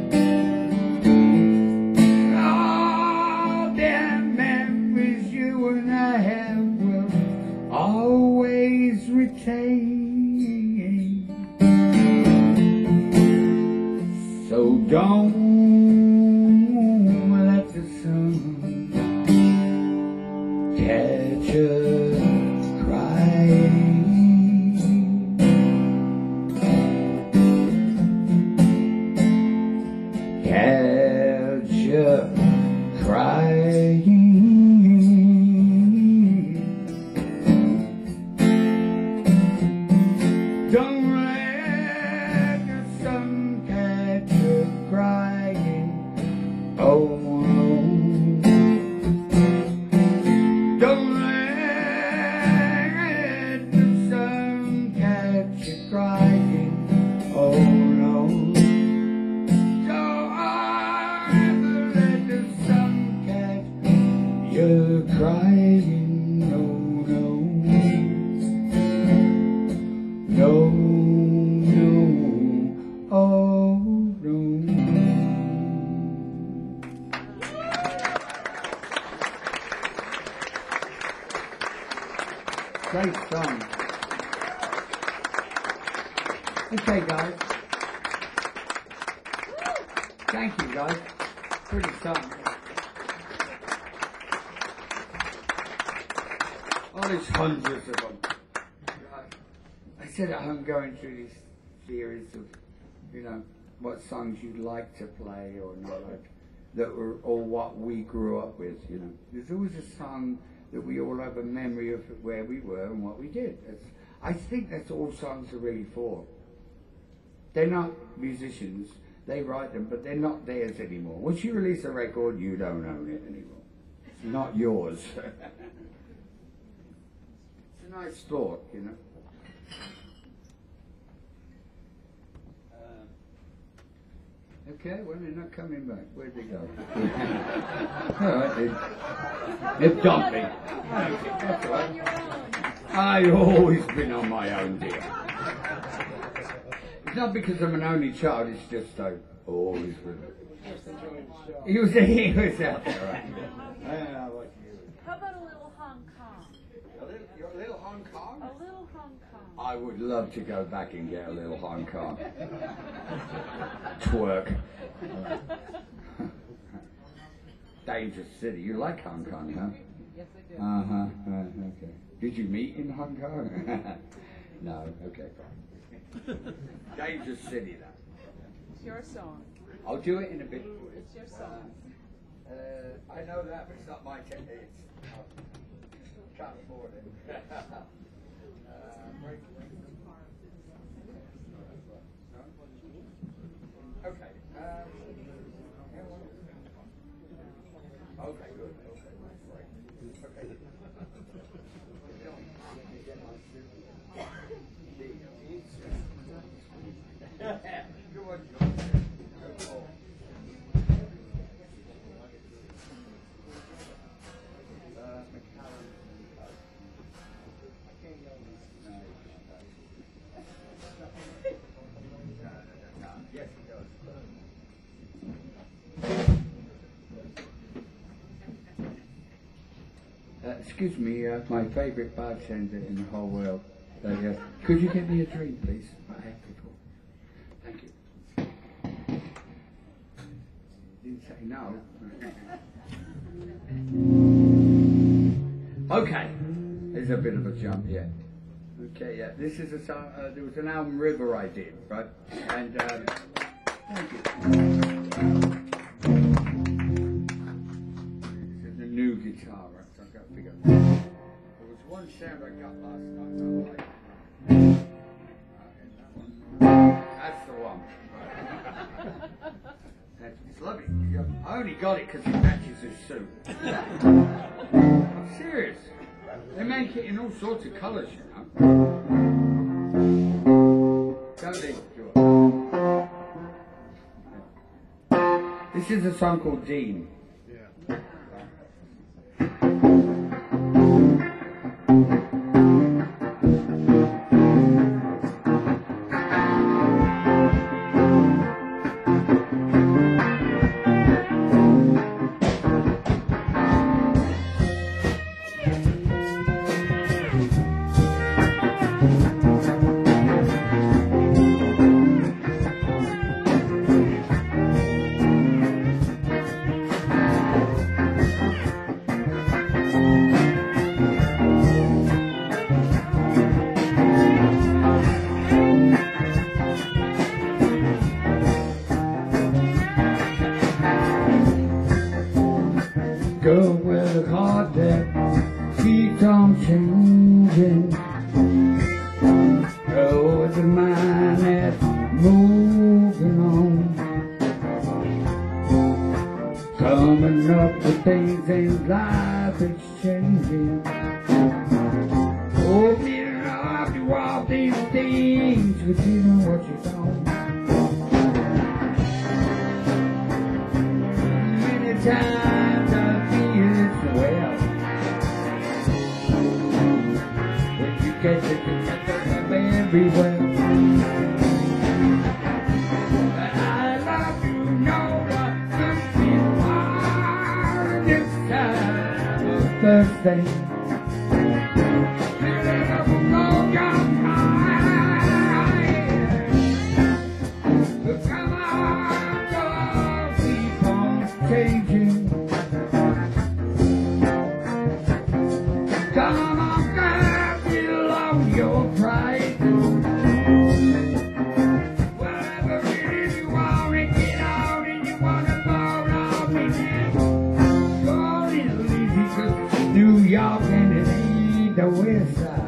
All them memories you and I have will always retain. So don't let the sun catch you crying. Catch you crying. Don't let the sun catch you crying. Oh no. Don't let the sun catch you crying. Oh no. Don't let the sun catch you crying. No, no. No, no. Oh no. Great song. Okay, guys. Thank you, guys. Pretty song. Oh, there's hundreds of them. I said I'm going through this series of, you know, what songs you'd like to play or not like, that were, or what we grew up with, you know. There's always a song that we all have a memory of where we were and what we did. That's, I think that's all songs are really for. They're not musicians, they write them, but they're not theirs anymore. Once you release a record, you don't own it anymore. It's not yours. It's a nice thought, you know. Okay, well, they're not coming back. Where'd they go? All right, they, they've dumped me. That's all right. I've always been on my own, dear. It's not because I'm an only child, it's just I've always been. He was, he was out there, right? Yeah, what you. How about a little Hong Kong? A little, you're a little Hong Kong? A little Hong Kong. I would love to go back and get a little Hong Kong. Twerk. Dangerous city. You like Hong Kong, huh? Yes, I do. Uh-huh. Right, okay. Did you meet in Hong Kong? No, okay. Dangerous city, though. It's your song. I'll do it in a bit. It's your song. Uh, I know that, but it's not my technique. can't afford it. uh, break, break. Okay. Um, okay, good. Okay, great. Okay. Good one, John. Good call. Uh, McCallum. I can't go on this. No, no, no, no, no. Yes, it does. Uh, excuse me, uh, my favourite bartender in the whole world. Uh, yeah. Could you get me a drink, please? I have before. Thank you. Didn't say no. Okay. There's a bit of a jump, yeah. Okay, yeah. This is a song. Uh, there was an album River I did, right? And um, thank you. This is a new guitar, right? So I've got to figure. There was one sound I got last night. I liked. Uh, and that one. That's the one. That's, it's lovely. You got- I only got it because it matches his suit. I'm serious. They make it in all sorts of colours, you know. Don't they, Stuart? This is a song called Dean. Go with the heart that keeps on changing. Go with the mind that's moving on. Coming up with things and life is changing. Opening up to all these things, but you know what you don't. Many times I feel it's well. When you get it together very well. But I love you, know what you are this time of Thursday. Come on, don't keep on changing. Come on, girl, feel on your pride. Whatever it is you want to get out and you want to fall off in it. Go a little easy, 'cause New York and it ain't the west side.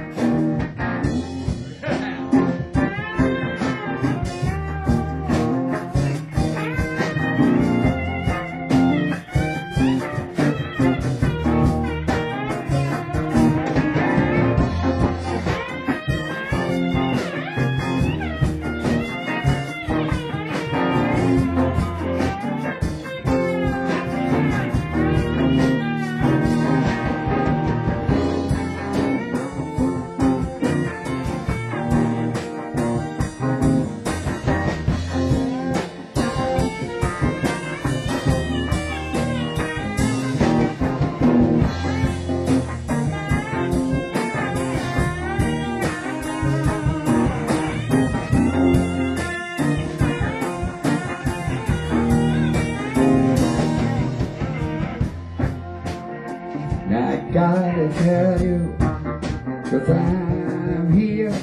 Now I gotta tell you, 'cause I'm here.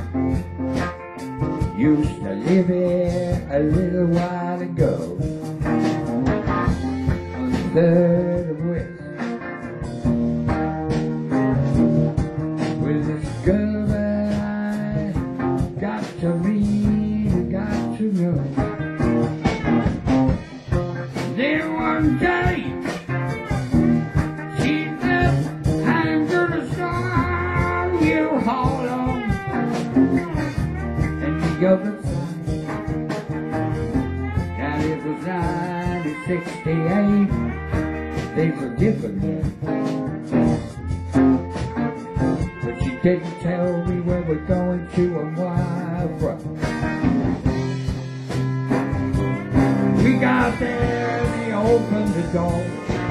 Used to live here a little while ago on the third of West. sixty-eight, things were different then. But she didn't tell me where we're going to and why from. We got there and they opened the door.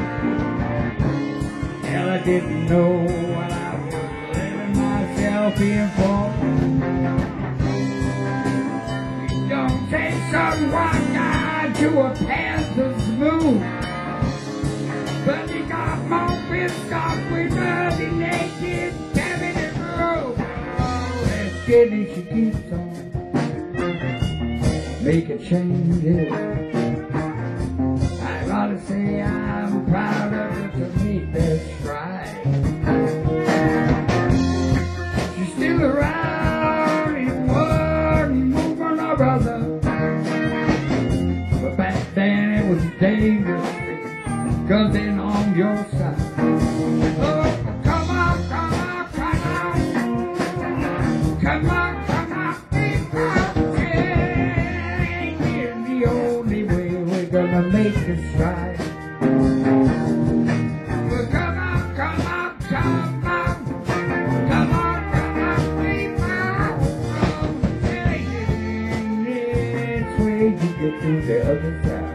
Hell, I didn't know what I was letting myself in for. You don't take some white guy to a Panther's moon, but you got more pissed off with bloody naked cabinet room. Oh, that Jenny, she keeps on making changes. I ought to say I'm proud of her to meet this stride. She's still around in one movement or other, but back then it was dangerous, cause then on your side. Oh, come on, come on, come on, come on, come on, people. Yeah, ain't the only way we're gonna make this right. Well, come on, come on, come on, come on, come on, people. Oh, yeah, this way you get to the other side.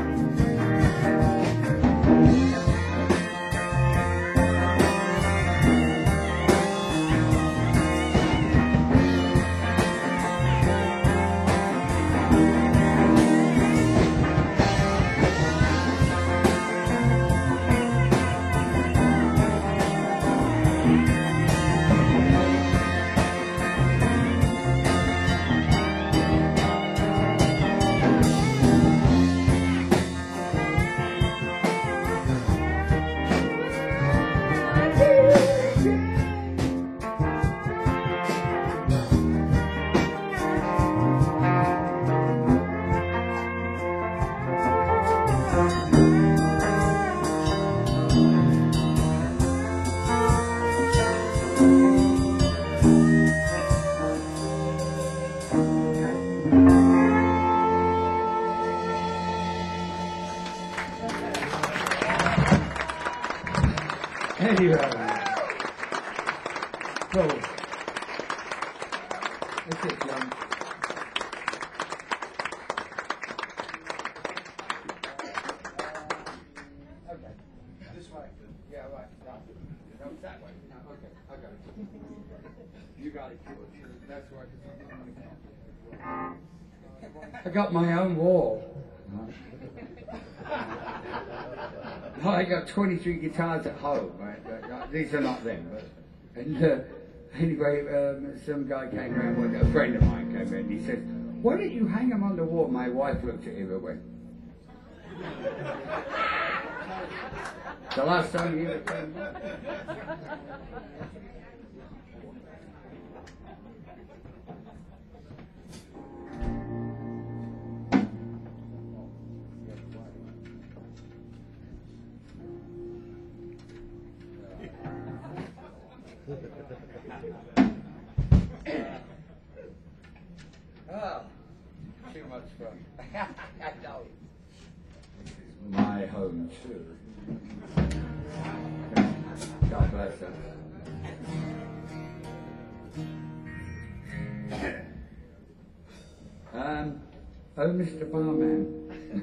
Anyway, so that's it, John. Okay, this way. Yeah, right. right. No, that way. No, okay, I got it. You got it, George. That's right. I got my own wall. Oh, I got twenty-three guitars at home, right? But, uh, these are not them, but and uh, anyway, um, some guy came around, one, a friend of mine came in, and he said, "Why don't you hang them on the wall?" My wife looked at him and went, "The last time you ever came by?" Oh, too much fun. I know. My home too. God bless her. Um, oh, Mister Barman.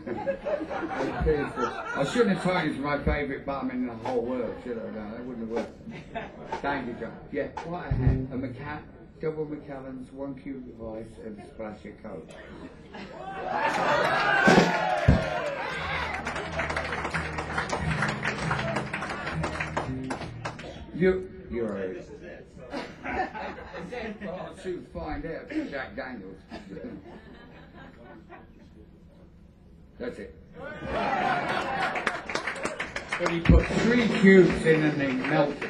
I shouldn't have told you it's my favourite barman in the whole world, should I? No, that wouldn't have worked. Thank you, John. Yeah, what I had, a Macallan, double Macallans, one cube of ice, and a splash of Coke. You, you're a... Well, I'll soon find out, Jack Daniels. That's it. But he put three cubes in and they melted.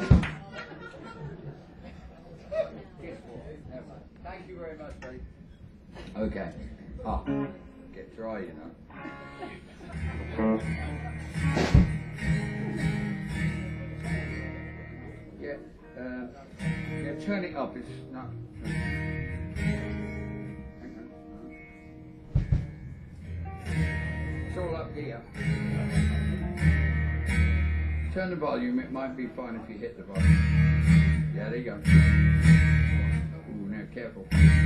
Thank you very much, buddy. Okay. Ah, get dry, you know. Yeah, uh, yeah, turn it up. It's not. Hang on. It's all up here. you. Turn the volume, it might be fine if you hit the volume. Yeah, there you go. Ooh, now careful.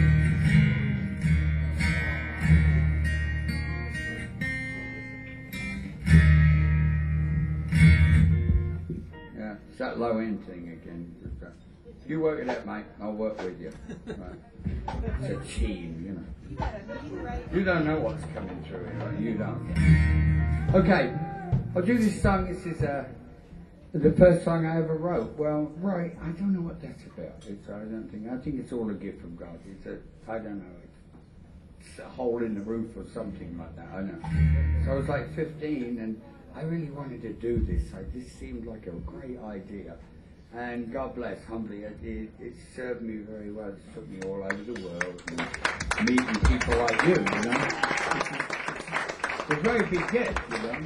Yeah, it's that low end thing again. You work it out, mate. I'll work with you. Right. It's a team, you know. You don't know what's coming through here, right? You don't. Okay, I'll do this song. This is uh, the first song I ever wrote. Well, right, I don't know what that's about. It's, I don't think. I think it's all a gift from God. It's a, I don't know. It's a hole in the roof or something like that. I know. So I was like fifteen, and I really wanted to do this. I, this seemed like a great idea. And God bless, humbly, it, it, it served me very well. It took me all over the world, and meeting people like you, you know. It's a very big gift, you know.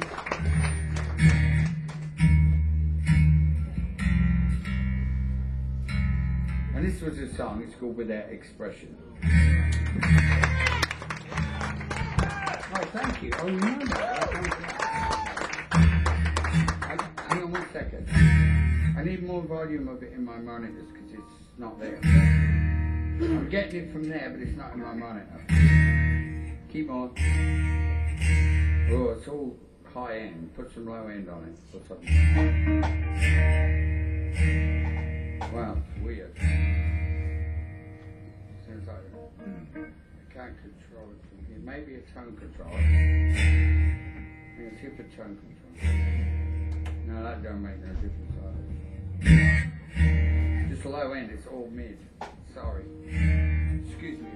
And this was a song, it's called Without Expression. Oh, thank you. Oh, you know that. Hang on one second. I need more volume of it in my monitors because it's not there. I'm getting it from there, but it's not in my monitor. Keep on. Oh, it's all high end. Put some low end on it or something. Wow, it's weird. Seems like I can't control it from here. Maybe a tone controller. Let's see if a tone controller. No, that don't make no difference. Just low end, it's all mid. Sorry. Excuse me.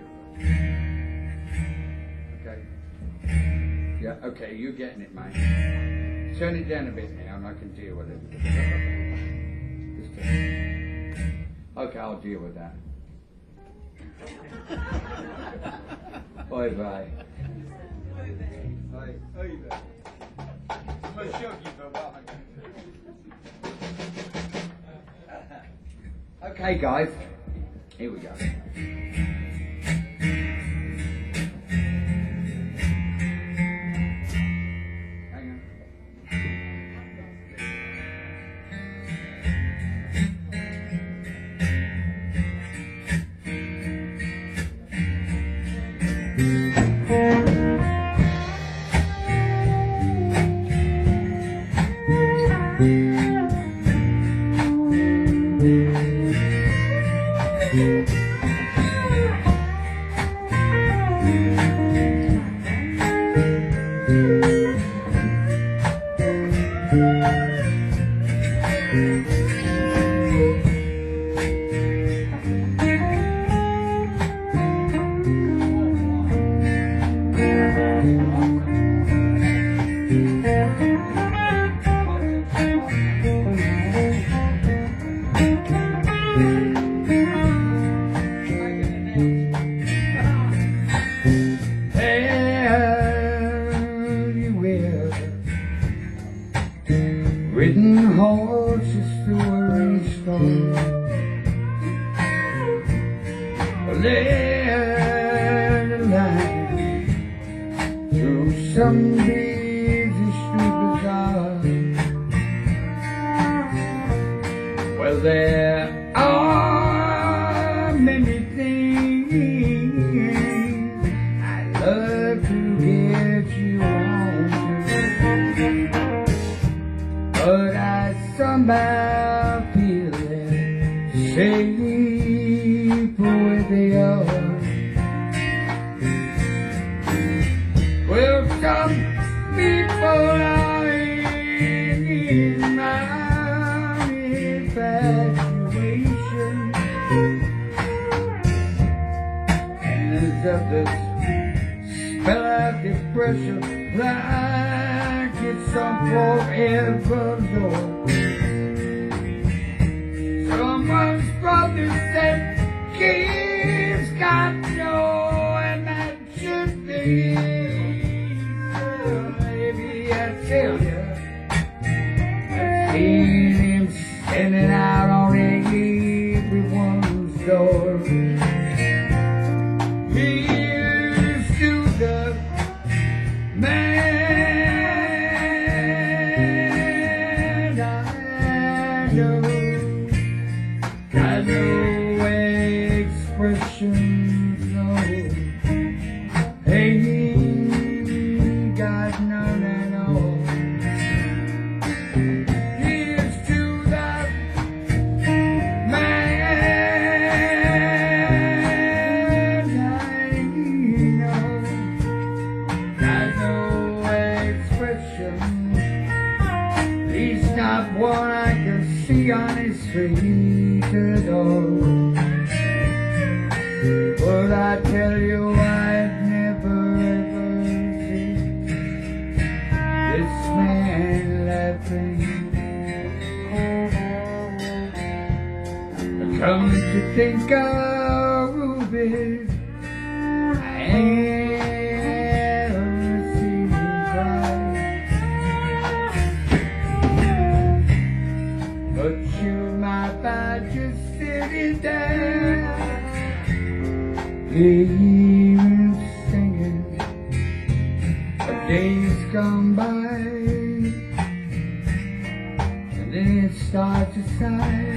Okay. Yeah, okay, you're getting it, mate. Turn it down a bit now and I can deal with it. Just a... Okay, I'll deal with that. Bye bye. Hi. How you doing? I'm going to show you for a while. Okay, guys, here we go. Hang on. Ridden horses through a rainstorm, led a line through some busy street bazaar. Well, there are many things I'd love to get you on to, but I somehow feel they're safe where they are. Well, some people are in my infatuation, and there's others spell out depression like it's some forever love. Someone's brother said kids got no, and that should be. So maybe I tell you, I've seen him standing out on everyone's door. Here's to the man Got no expression, no. Hey, got none at all. Here's to that man I know. Got no expression. He's not one I can see on his face at all. But I tell you, I'd never ever see this man laughing. Come to think of it, I haven't seen him cry. But you, my bad, just sitting there, even singing. The days come by, and then it starts to sigh.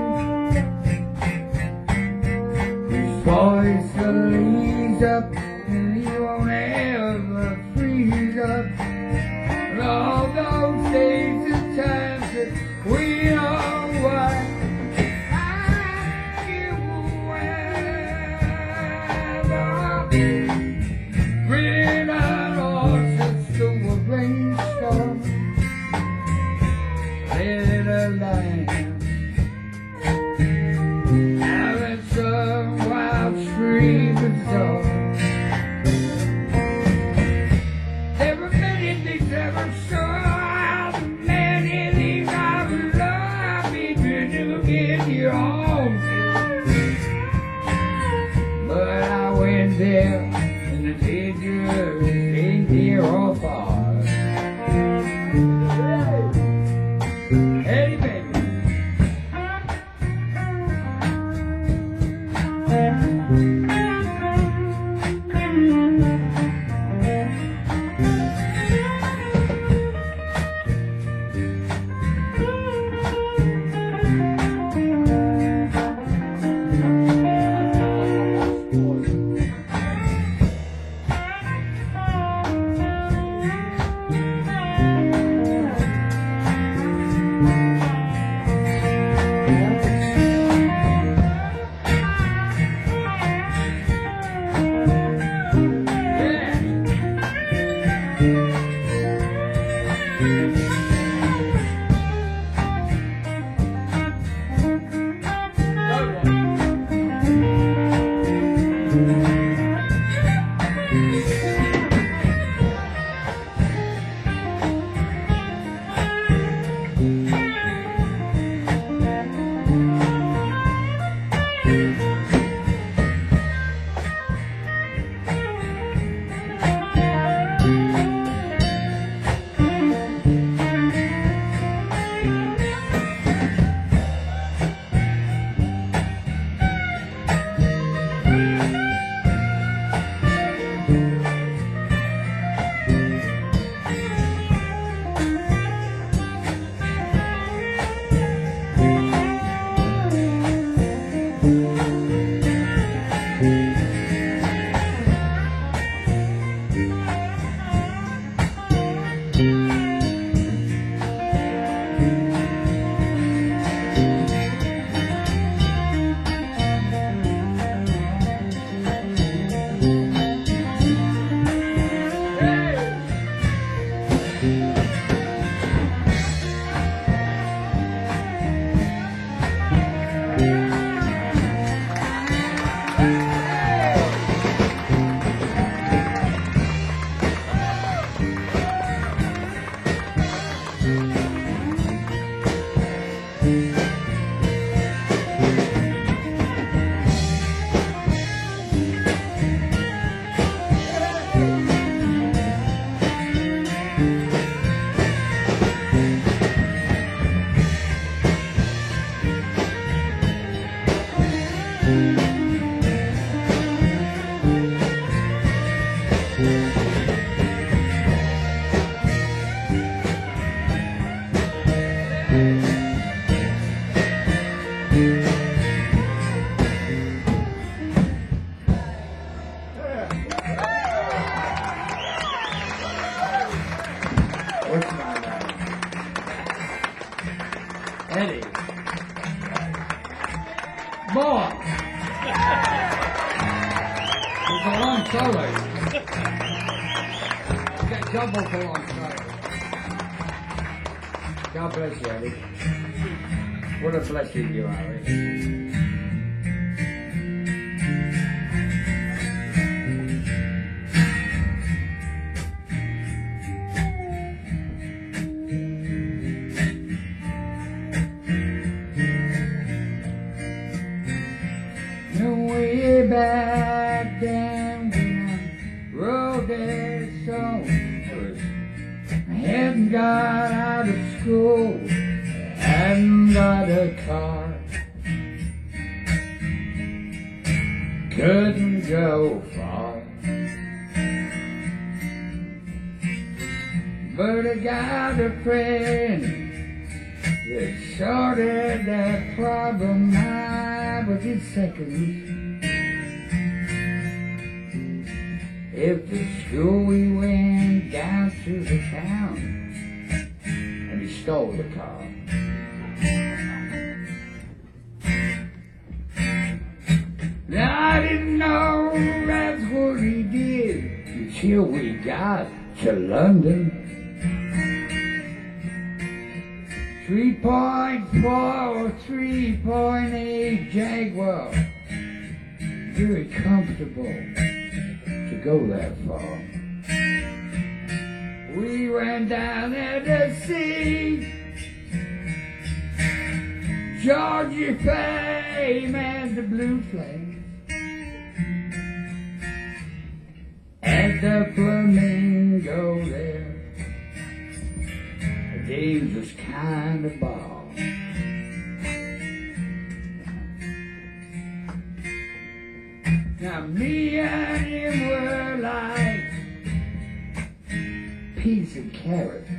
His voice will ease up, and he won't ever freeze up. And all those days and times that we know why. Green and horses to a rainstorm, little lamb. Now it's a wild stream of dawn. There were many things that were sure to more. It's a long solo. You get double for long solo. God bless you, Eddie. What a blessing you are, Eddie. Way back then when I wrote that song first, I hadn't got out of school, hadn't got a car, couldn't go far, but I got a friend that sorted that problem out with his seconds. If the school we went down to the town and he stole the car. Now I didn't know that's what he did until we got to London. three point four, three point eight Jaguar, very comfortable to go that far. We went down there to see Georgia Fame and the Blue Flames at the Flamingo there. The games was kind of ball. Now me and him were like peas and carrots,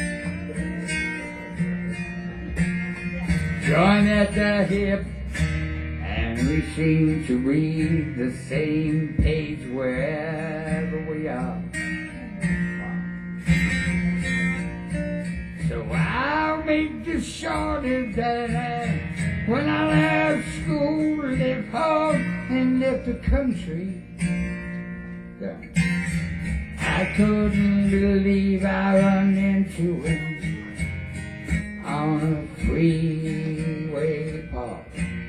joined at the hip, and we seem to read the same page wherever we are. So I'll make the short of that. When I left school, left home, and left the country, I couldn't believe I run into him on a freeway park.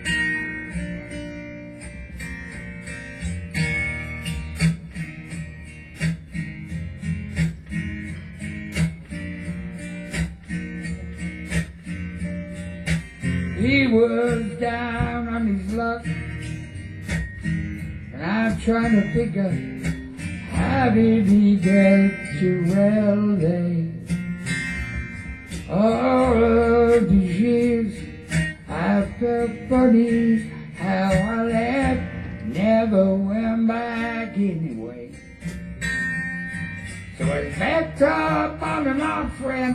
He was down on his luck, and I'm trying to figure, how did he get to L A? All of these years I felt funny how I left, never went back anyway. So I backed up on my friend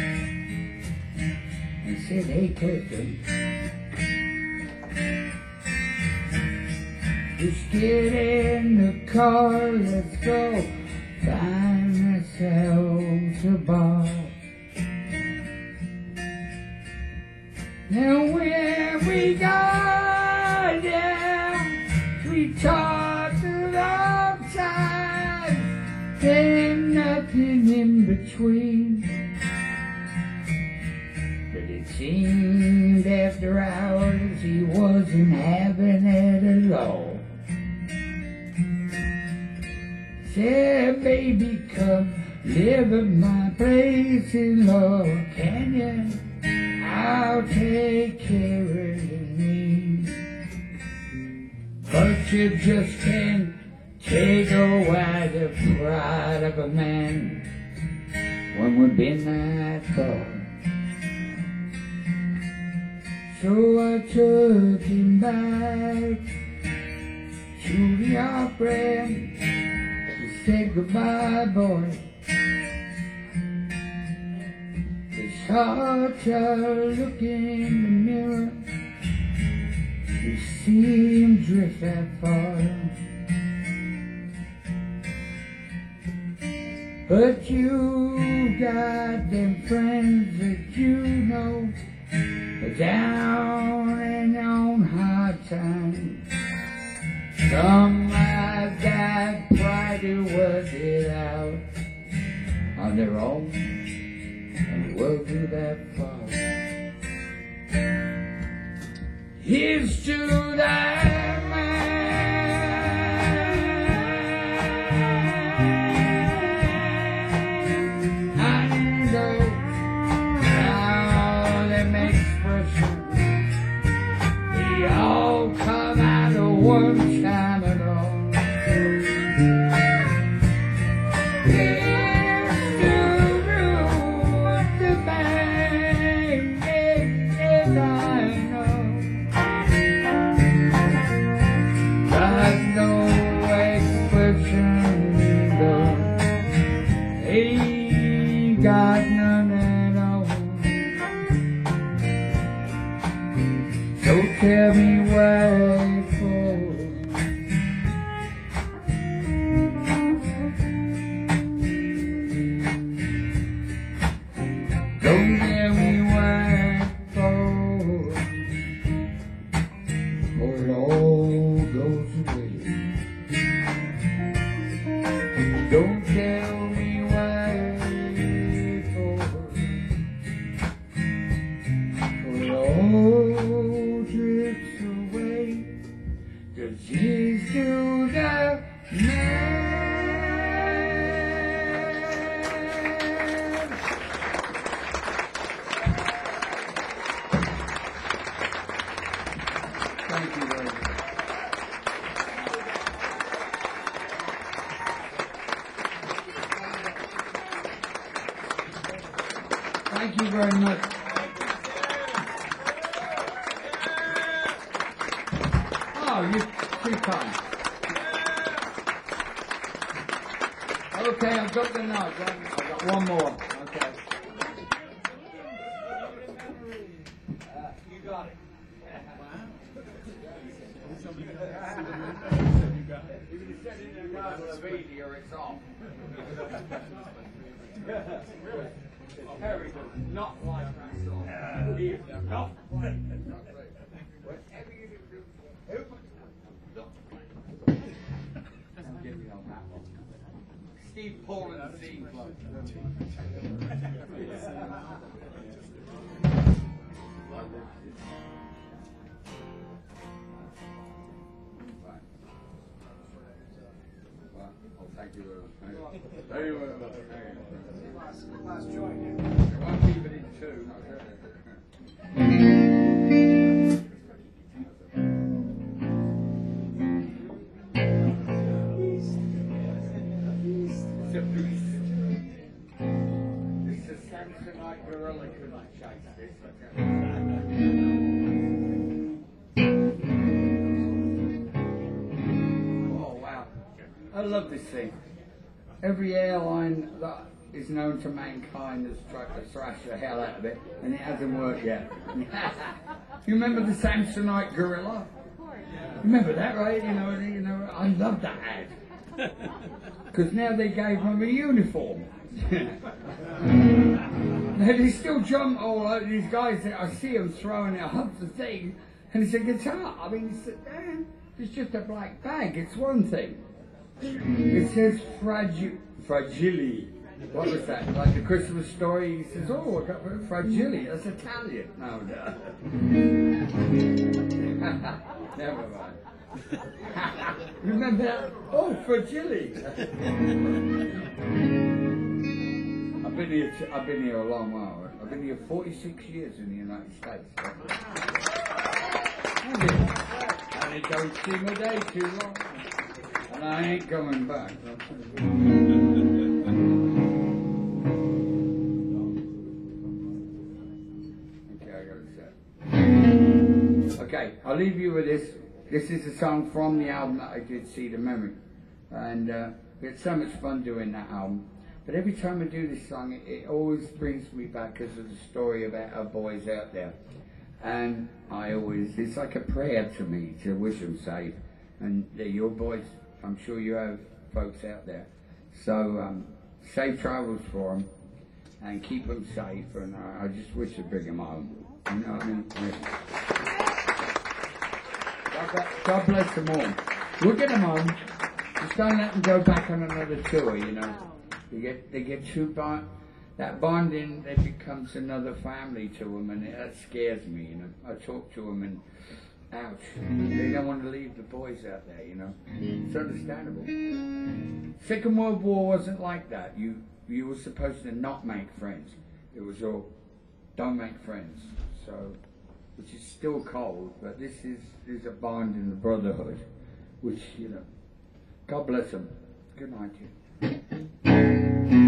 and said, hey Kirsten, just get in the car, let's go find ourselves a bar. Now when we got there, we talked a long time, and nothing in between. But it seemed after hours he wasn't having it at all. Said, baby, come live at my place in Laurel Canyon. I'll take care of me. But you just can't take away the pride of a man when we've been that far. So I took him back to the opera. Said goodbye, boy. It's hard to look in the mirror to see him drift that far. But you got them friends that you know are down and on hard times. Some have got pride to work it out on their own, and will do that far. Here's to that man. I know how they make expression. They all come out of one channel. Got none at all. So tell me why for. Don't tell me why for. For it all goes away. Don't tell me why. Oh, drifts away, 'cause he's to the man. Thank you very much. Thank you very much. Oh, you're too kind. Okay, I've got the nod. I've got one more. Okay. You got it. Even if set in the garden of easier, it's off. Harry does not like that song. He is not. Whatever you do, Steve Paul and Steve. Thank you very much. Thank you very much. Last, last joint. One keep it in two. It's a Samsonite gorilla couldn't chase this. Oh, wow. I love this thing. Every airline that is known to mankind has tried to thrash the hell out of it, and it hasn't worked yet. You remember the Samsonite gorilla? Remember that, right? You know, you know. I love that ad. Because now they gave him a uniform. They still jump all over these guys. I see them throwing it up the thing, and it's a guitar. I mean, it's, eh, it's just a black bag. It's one thing. It says fragile, fragile. What was that? Like the Christmas story? He says, "Oh, I got fragile." That's Italian. No, no. Never mind. Remember that? Oh, fragile. I've been here. T- I've been here a long while. I've been here forty-six years in the United States. And it don't seem a day too long. And I ain't coming back. Okay, I got it set. Okay, I'll leave you with this. This is a song from the album that I did, See the Memory. And uh, we had so much fun doing that album. But every time I do this song, it, it always brings me back because of the story about our boys out there. And I always, it's like a prayer to me to wish them safe. And they're your boys. I'm sure you have folks out there. So um, safe travels for them and keep them safe. And I, I just wish to bring them home. You know what I mean? Yeah. God, God bless them all. We'll get them on. Just don't let them go back on another tour, you know. They get, they get too bond, that bonding, it becomes another family to them, and it, that scares me, you know. I talk to them and, ouch, they don't want to leave the boys out there, you know. It's understandable. Second World War wasn't like that. You, you were supposed to not make friends. It was all, don't make friends. So, which is still cold, but this is, is a bond in the brotherhood, which, you know, God bless them. Good night to you.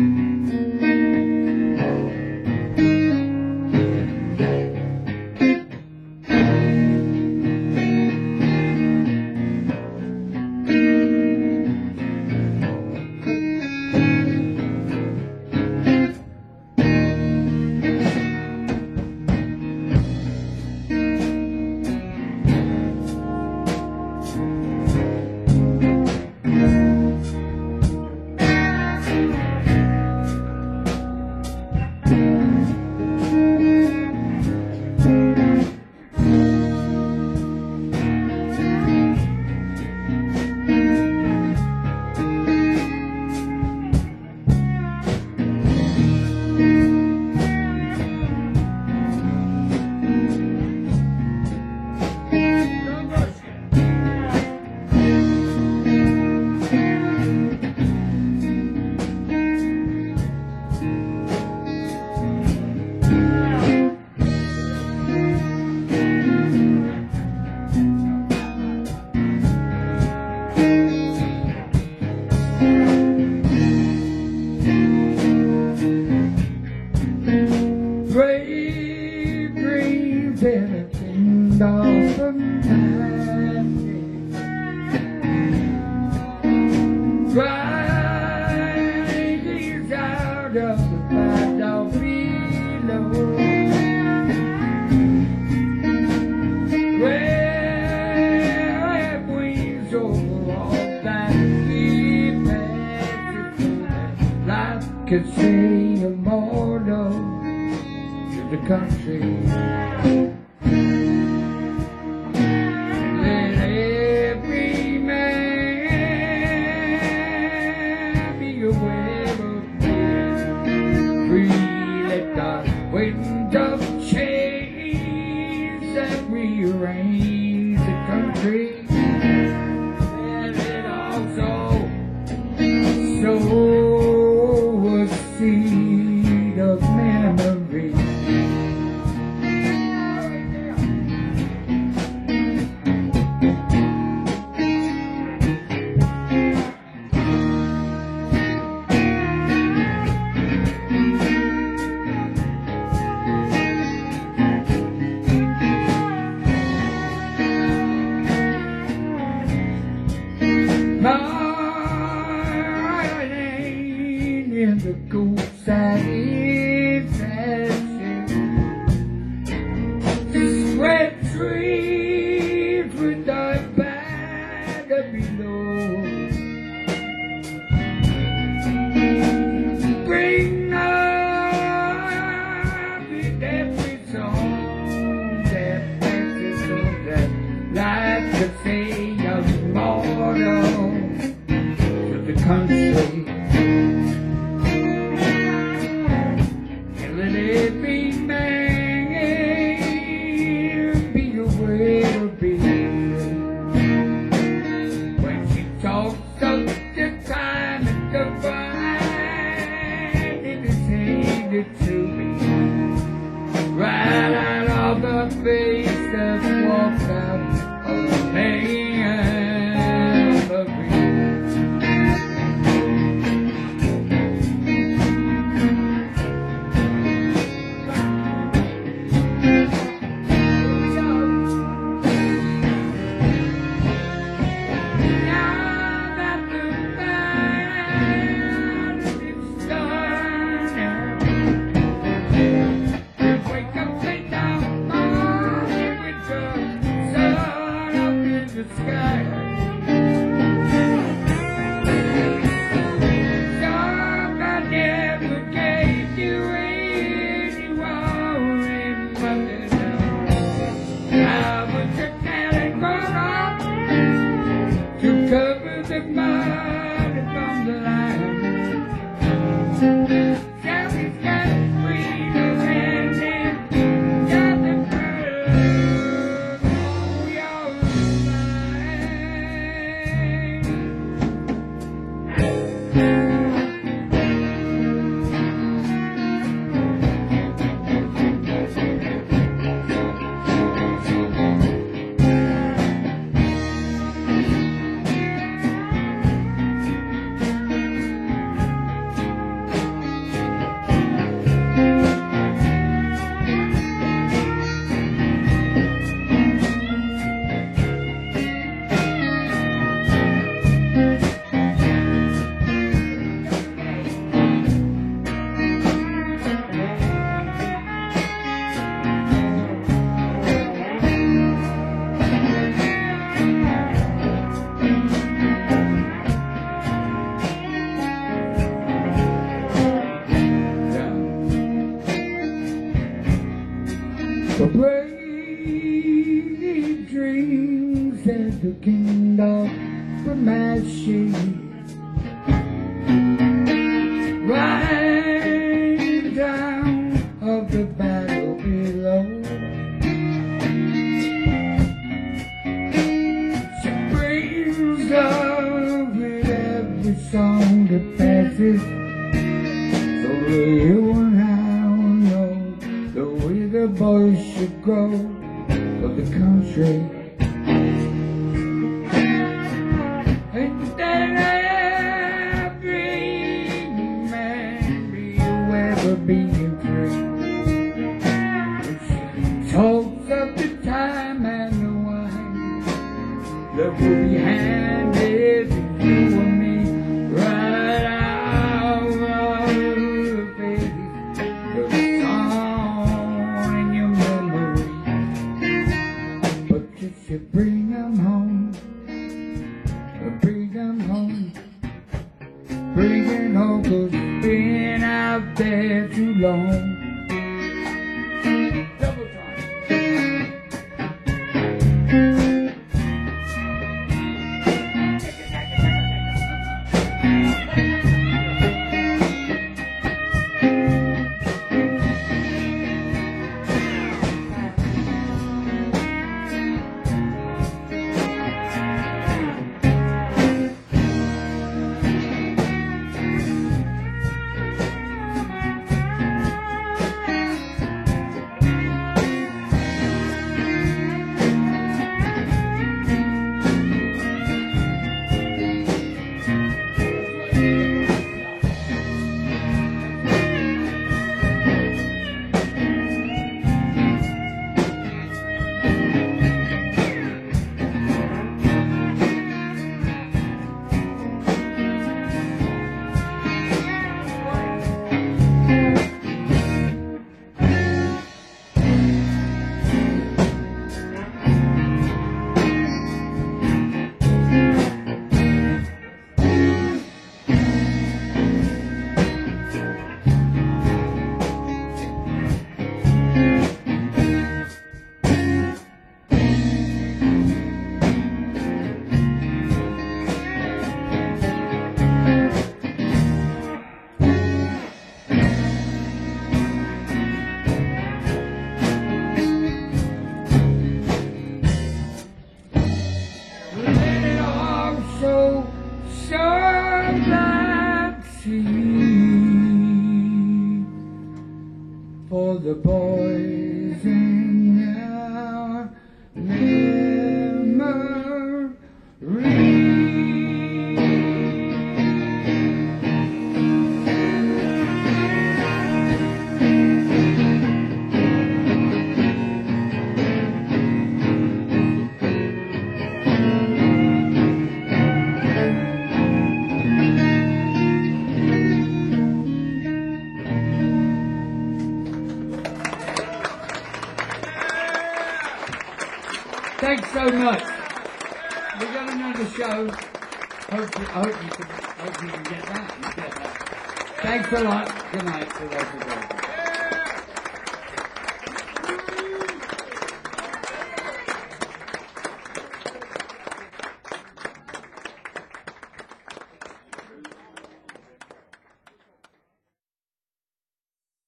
Could say immortal to the country. Let every man be aware of this. Free, let the wind of change that rearrange the country. Let it also so seed of memory. My name in the cool satisfaction. Spread trees with the bag below. Bring up with every song that passes on that life could say of mortal to the country. Every man be aware of it. When she talks of the time and the fine, it is handed to me right out of the face that walks out of the memory. To screams at the kingdom of machine. Right down of the battle below. She brings love with every song that passes. So you and I will know the way the boys should grow of the country. And then every man be ever being free. And she talks of the time and the wine that will be handed to you and me right out of the face, the song in your memory. But you should bring them home, bring them home, bring them home, 'cause it's been out there too long. Double time. Let it also serve like seed for the boys in our memory. Thanks so much. We got another show. Hope you, I hope you can, hope you can get that. Thanks a lot. Good night to those who go.